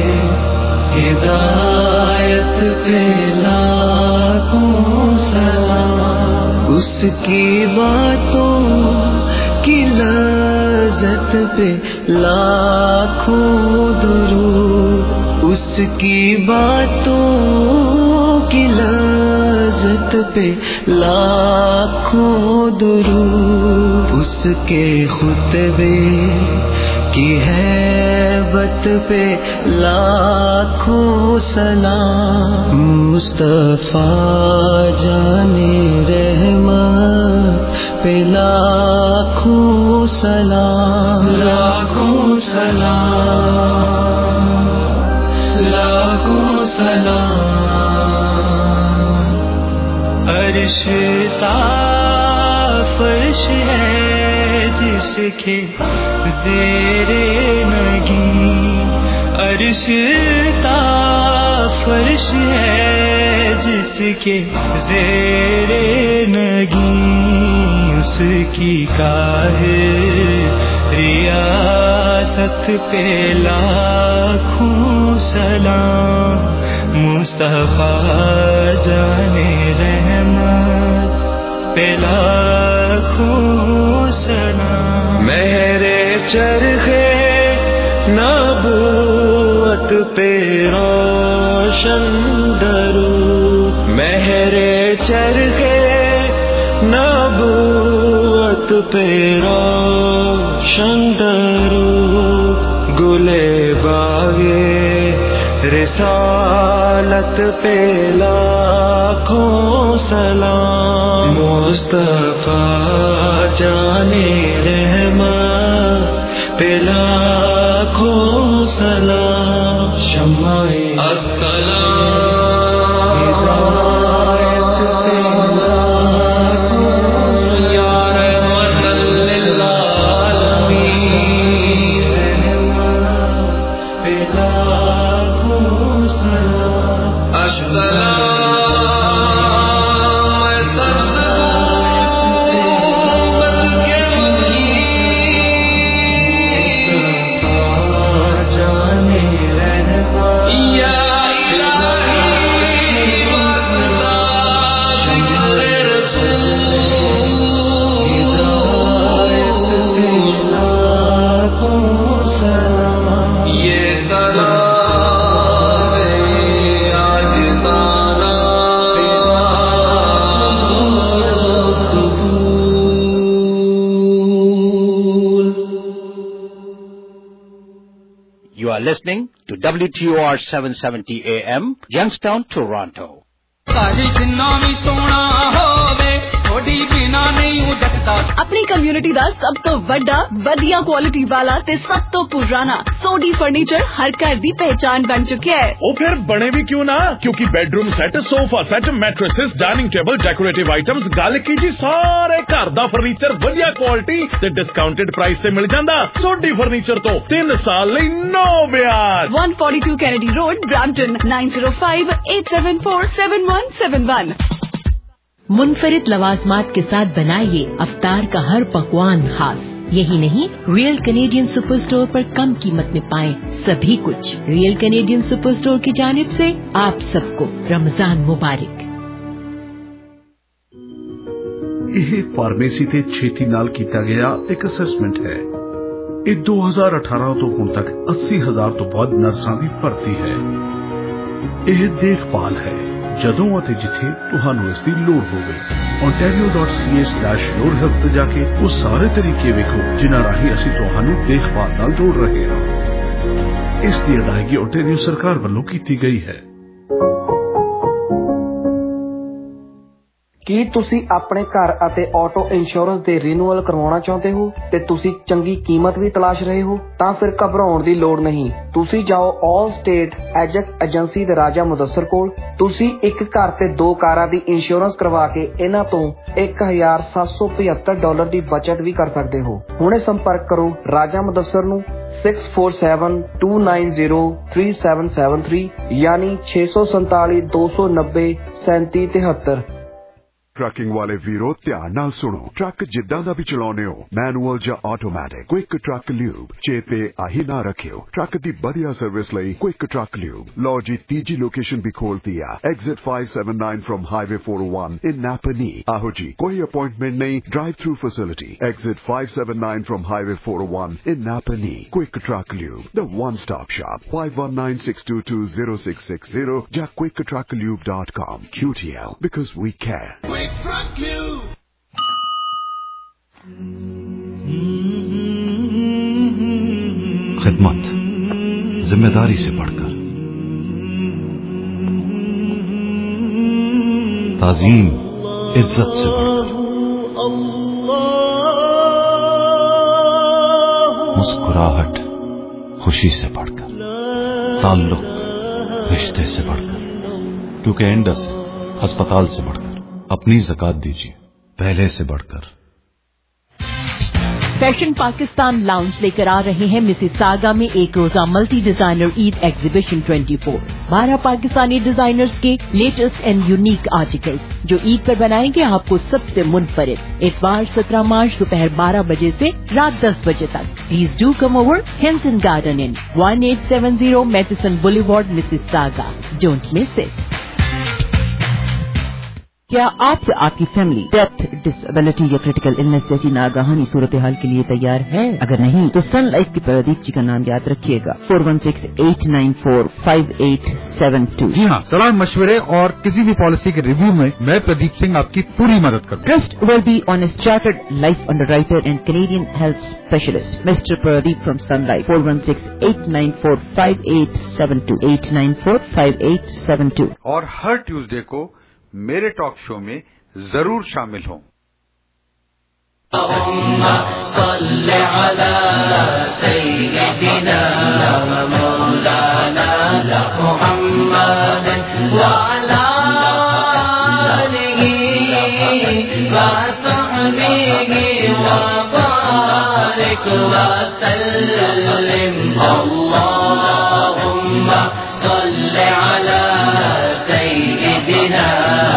ہدایت پہ لاکھوں سلام, اس کی باتوں کی لذت پہ لاکھوں درود, اس کی باتوں کی لذت پہ لاکھوں درود, اس کے خطبے کی ہیبت پہ لاکھوں سلام, مصطفیٰ جانے رحمت پہ لاکھوں سلام, لاکھوں سلام, لاکھوں سلام. عرش تا فرش ہے جس کے زیر نگی, عرش تا فرش ہے جس کے زیر نگی, اس کی کاہے ریاست پہ لاکھوں سلام, مصطفیٰ جانے رحمت پہ لاکھوں سلام, مہر چرخے نبوت پہ روشن درود, مہر چرخے نبوت پہ روشن درود, گلے باغے رسالت پہ لاکھوں سلام, مصطفیٰ جانے رحمت پہ لاکھوں سلام, شمع السلام You are listening to WTOR 770 AM, Youngstown, Toronto. ਘਰ ਜਿੰਨਾ ਵੀ ਸੋਹਣਾ ਹੋਵੇ ਥੋੜੀ ਬਿਨਾ ਨਹੀਂ ਉਜੜਦਾ। ਆਪਣੀ ਕਮਿਊਨਿਟੀ ਦਾ ਸਭ ਤੋਂ ਵੱਡਾ ਵਧੀਆ ਕੁਆਲਿਟੀ ਵਾਲਾ ਤੇ ਸਭ ਤੋਂ ਪੁਰਾਣਾ ਸੋਢੀ ਫਰਨੀਚਰ ਹਰ ਘਰ ਦੀ ਪਹਿਚਾਨ ਬਣ ਚੁੱਕਿਆ ਹੈ। ਉਹ ਫਿਰ ਬਣੇ ਵੀ ਕਿਉਂ ਨਾ, ਕਿਉਂਕਿ bedroom set, sofa set, mattresses, dining table, decorative items, ਗੱਲ ਕੀ ਜੀ ਸਾਰੇ ਘਰ ਦਾ ਫਰਨੀਚਰ ਵਧੀਆ ਕੁਆਲਿਟੀ ਤੇ ਡਿਸਕਾਊਂਟਡ ਪ੍ਰਾਈਸ ਤੇ ਮਿਲ ਜਾਂਦਾ। ਸੋਢੀ ਫਰਨੀਚਰ ਤੋਂ 3 ਸਾਲ ਲਈ no ਵਿਆਜ। 142 Kennedy Road, Brampton, 9058747171। मुनफरिद लवाजमात के साथ बनाइए अफ्तार का हर पकवान खास। यही नहीं, रियल कैनेडियन सुपर स्टोर पर कम कीमत में पाएं सभी कुछ। रियल कैनेडियन सुपर स्टोर की जानिब से आप सबको रमजान मुबारक। ਇਹ ਫਾਰਮੇਸੀ ਤੇ ਛੇਤੀ ਨਾਲ ਕੀਤਾ ਗਿਆ ਇੱਕ ਅਸੈਸਮੈਂਟ ਹੈ। ਇਹ 2018 ਤੋਂ ਹੁਣ ਤੱਕ 80,000 ਤੋਂ ਵੱਧ ਨਰਸਾਂ ਦੀ ਭਰਤੀ ਹੈ। ਇਹ ਦੇਖਭਾਲ ਹੈ ਜਦੋਂ ਅਤੇ ਜਿੱਥੇ ਤੁਹਾਨੂੰ ਇਸ ਦੀ ਲੋੜ ਹੋਵੇ। ontario.ca/loadhelp ਤੇ ਜਾ ਕੇ ਉਹ ਸਾਰੇ ਤਰੀਕੇ ਵੇਖੋ ਜਿਨ੍ਹਾਂ ਰਾਹੀਂ ਅਸੀਂ ਤੁਹਾਨੂੰ ਦੇਖਭਾਲ ਨਾਲ ਜੋੜ ਰਹੇ ਹਾਂ। ਇਸ ਦੀ ਅਦਾਇਗੀ ontario ਸਰਕਾਰ ਵੱਲੋਂ ਕੀਤੀ ਗਈ ਹੈ। ਕੀ ਤੁਸੀਂ ਆਪਣੇ ਘਰ ਅਤੇ ਆਟੋ ਇੰਸ਼ੋਰੈਂਸ ਦੇ ਰੀਨਿਊਅਲ ਕਰਵਾਉਣਾ ਚਾਹੁੰਦੇ ਹੋ ਤੇ ਤੁਸੀਂ ਚੰਗੀ ਕੀਮਤ ਵੀ ਤਲਾਸ਼ ਰਹੇ ਹੋ? ਤਾਂ ਫਿਰ ਘਬਰਾਉਣ ਦੀ ਲੋੜ ਨਹੀਂ। ਤੁਸੀਂ ਜਾਓ ਆਲ ਸਟੇਟ ਐਜੈਕਟ ਏਜੰਸੀ ਦੇ ਰਾਜਾ ਮੁਦੱਸਰ ਕੋਲ। ਤੁਸੀਂ ਇੱਕ ਘਰ ਤੇ 2 ਕਾਰਾਂ ਦੀ ਇੰਸ਼ੋਰੈਂਸ ਕਰਵਾ ਕੇ ਇਹਨਾਂ ਤੋਂ $1,775 ਦੀ ਬਚਤ ਵੀ ਕਰ ਸਕਦੇ ਹੋ। ਹੁਣੇ ਸੰਪਰਕ ਕਰੋ ਰਾਜਾ ਮੁਦੱਸਰ ਨੂੰ 647-290-3773 ਯਾਨੀ 647-290-3773। ਟਰੱਕਿੰਗ ਵਾਲੇ ਵੀਰੋ ਧਿਆਨ ਨਾਲ ਸੁਣੋ। ਟਰੱਕ ਜਿੱਦਾਂ ਦਾ ਵੀ ਚਲਾਉਣੇ ਹੋ, ਮੈਨੂਅਲ ਜਾਂ ਆਟੋਮੈਟਿਕ, ਕੁਇਕ ਟਰੱਕ ਲਿਊਬ ਚੇਤੇ ਆਹੀ ਨਾ ਰੱਖਿਓ। ਟਰੱਕ ਦੀ ਵਧੀਆ ਸਰਵਿਸ ਲਈ ਕੁਇਕ ਟਰੱਕ ਲਿਊਬ। ਲਓ ਜੀ, ਤੀਜੀ ਲੋਕੇਸ਼ਨ ਵੀ ਖੋਲਤੀ ਆ, exit 579 from highway 401 in Napanee. ਆਹੋ ਜੀ, ਕੋਈ ਅਪਾਇੰਟਮੈਂਟ ਨਹੀਂ, drive through facility. Exit 579 from highway 401 in Napanee. Quick truck lube, the one stop shop. 5196220660 ਜਾਂ quicktruckliube.com। QTL, because we care. खिदमत जिम्मेदारी से बढ़कर, ताजीम इज्जत से बढ़कर, मुस्कुराहट खुशी से बढ़कर, ताल्लुक रिश्ते से बढ़कर, क्योंकि एंडस अस्पताल से बढ़कर, अपनी ज़कात दीजिए पहले से बढ़कर। फैशन पाकिस्तान लाउंज लेकर आ रहे हैं मिसिसागा में एक रोजा multi designer Eid exhibition 24। 12 Pakistani designers के लेटेस्ट एंड यूनिक आर्टिकल्स जो ईद पर बनाएंगे आपको सबसे मुनफरिद। इतवार 17 मार्च दोपहर 12 बजे से रात 10 बजे तक। Please do come over Hilton Garden Inn 1870 Matheson Boulevard, Mississauga. Don't miss it. क्या आप या आपकी फैमिली डेथ, डिसेबिलिटी या क्रिटिकल इलनेस जैसी नागहानी सूरत हाल के लिए तैयार है? अगर नहीं तो सन लाइफ की प्रदीप जी का नाम याद रखिएगा। 4168945872। जी हाँ, सलाह मशवरे और किसी भी पॉलिसी के रिव्यू में मैं प्रदीप सिंह आपकी पूरी मदद करूँ। Trustworthy honest chartered life underwriter and Canadian health specialist mister Pradeep from Sun Life. 4168945872 8945872। और हर ट्यूसडे को मेरे टॉक शो में जरूर शामिल हों। सल्ले अला सय्यदिना मौलाना मुहम्मद व अला आलिहि व सहबिहि व बारिक व सल्लिम। अल्लाहुम्मा सल्ले अला सय्यदिना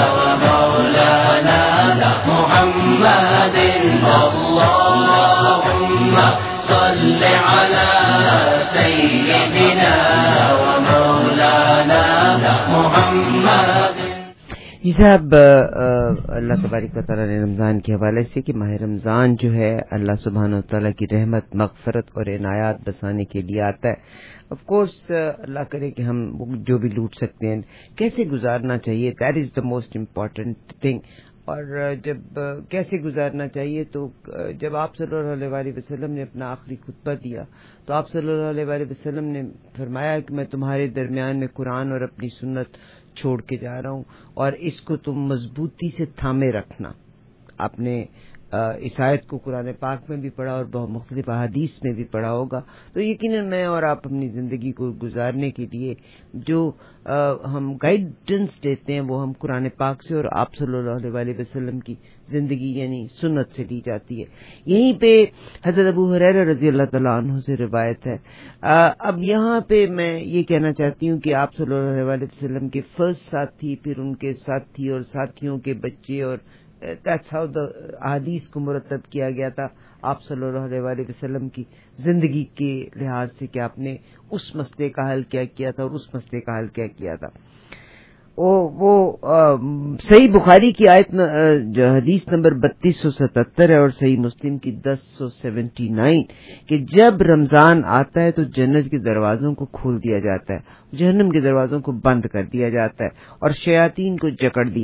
اللهم صل على سيدنا ومولانا محمد। جی صاحب، اللہ تبارک و تعالیٰ نے رمضان کے حوالے سے کہ ماہ رمضان جو ہے اللہ سبحانہ و تعالیٰ کی رحمت، مغفرت اور عنایات بسانے کے لیے آتا ہے۔ آف کورس اللہ کرے کہ ہم جو بھی لوٹ سکتے ہیں کیسے گزارنا چاہیے، that is the most important thing. اور جب کیسے گزارنا چاہیے، تو جب آپ صلی اللہ علیہ وسلم نے اپنا آخری خطبہ دیا تو آپ صلی اللہ علیہ وسلم نے فرمایا کہ میں تمہارے درمیان میں قرآن اور اپنی سنت چھوڑ کے جا رہا ہوں، اور اس کو تم مضبوطی سے تھامے رکھنا. آپ نے اس آیت کو قرآن پاک میں بھی پڑھا اور بہت مختلف احادیث میں بھی پڑھا ہوگا. تو یقیناً میں اور آپ اپنی زندگی کو گزارنے کے لیے جو ہم گائیڈنس دیتے ہیں وہ ہم قرآن پاک سے اور آپ صلی اللہ علیہ وسلم کی زندگی یعنی سنت سے لی جاتی ہے. یہیں پہ حضرت ابو ہریرہ رضی اللہ تعالیٰ عنہ سے روایت ہے. اب یہاں پہ میں یہ کہنا چاہتی ہوں کہ آپ صلی اللہ علیہ وسلم کے فرسٹ ساتھی، پھر ان کے ساتھی اور ساتھیوں کے بچے، اور that's how the احادیث کو مرتب کیا گیا تھا آپ صلی اللہ علیہ وسلم کی زندگی کے لحاظ سے کہ آپ نے اس مسئلے کا حل کیا کیا تھا اور اس مسئلے کا حل کیا کیا تھا. وہ صحیح بخاری کی آیت جو حدیث نمبر 3277 ہے اور صحیح مسلم کی 1079 کہ جب رمضان آتا ہے تو جنت کے دروازوں کو کھول دیا جاتا ہے، جہنم کے دروازوں کو بند کر دیا جاتا ہے اور شیاطین کو جکڑ دیا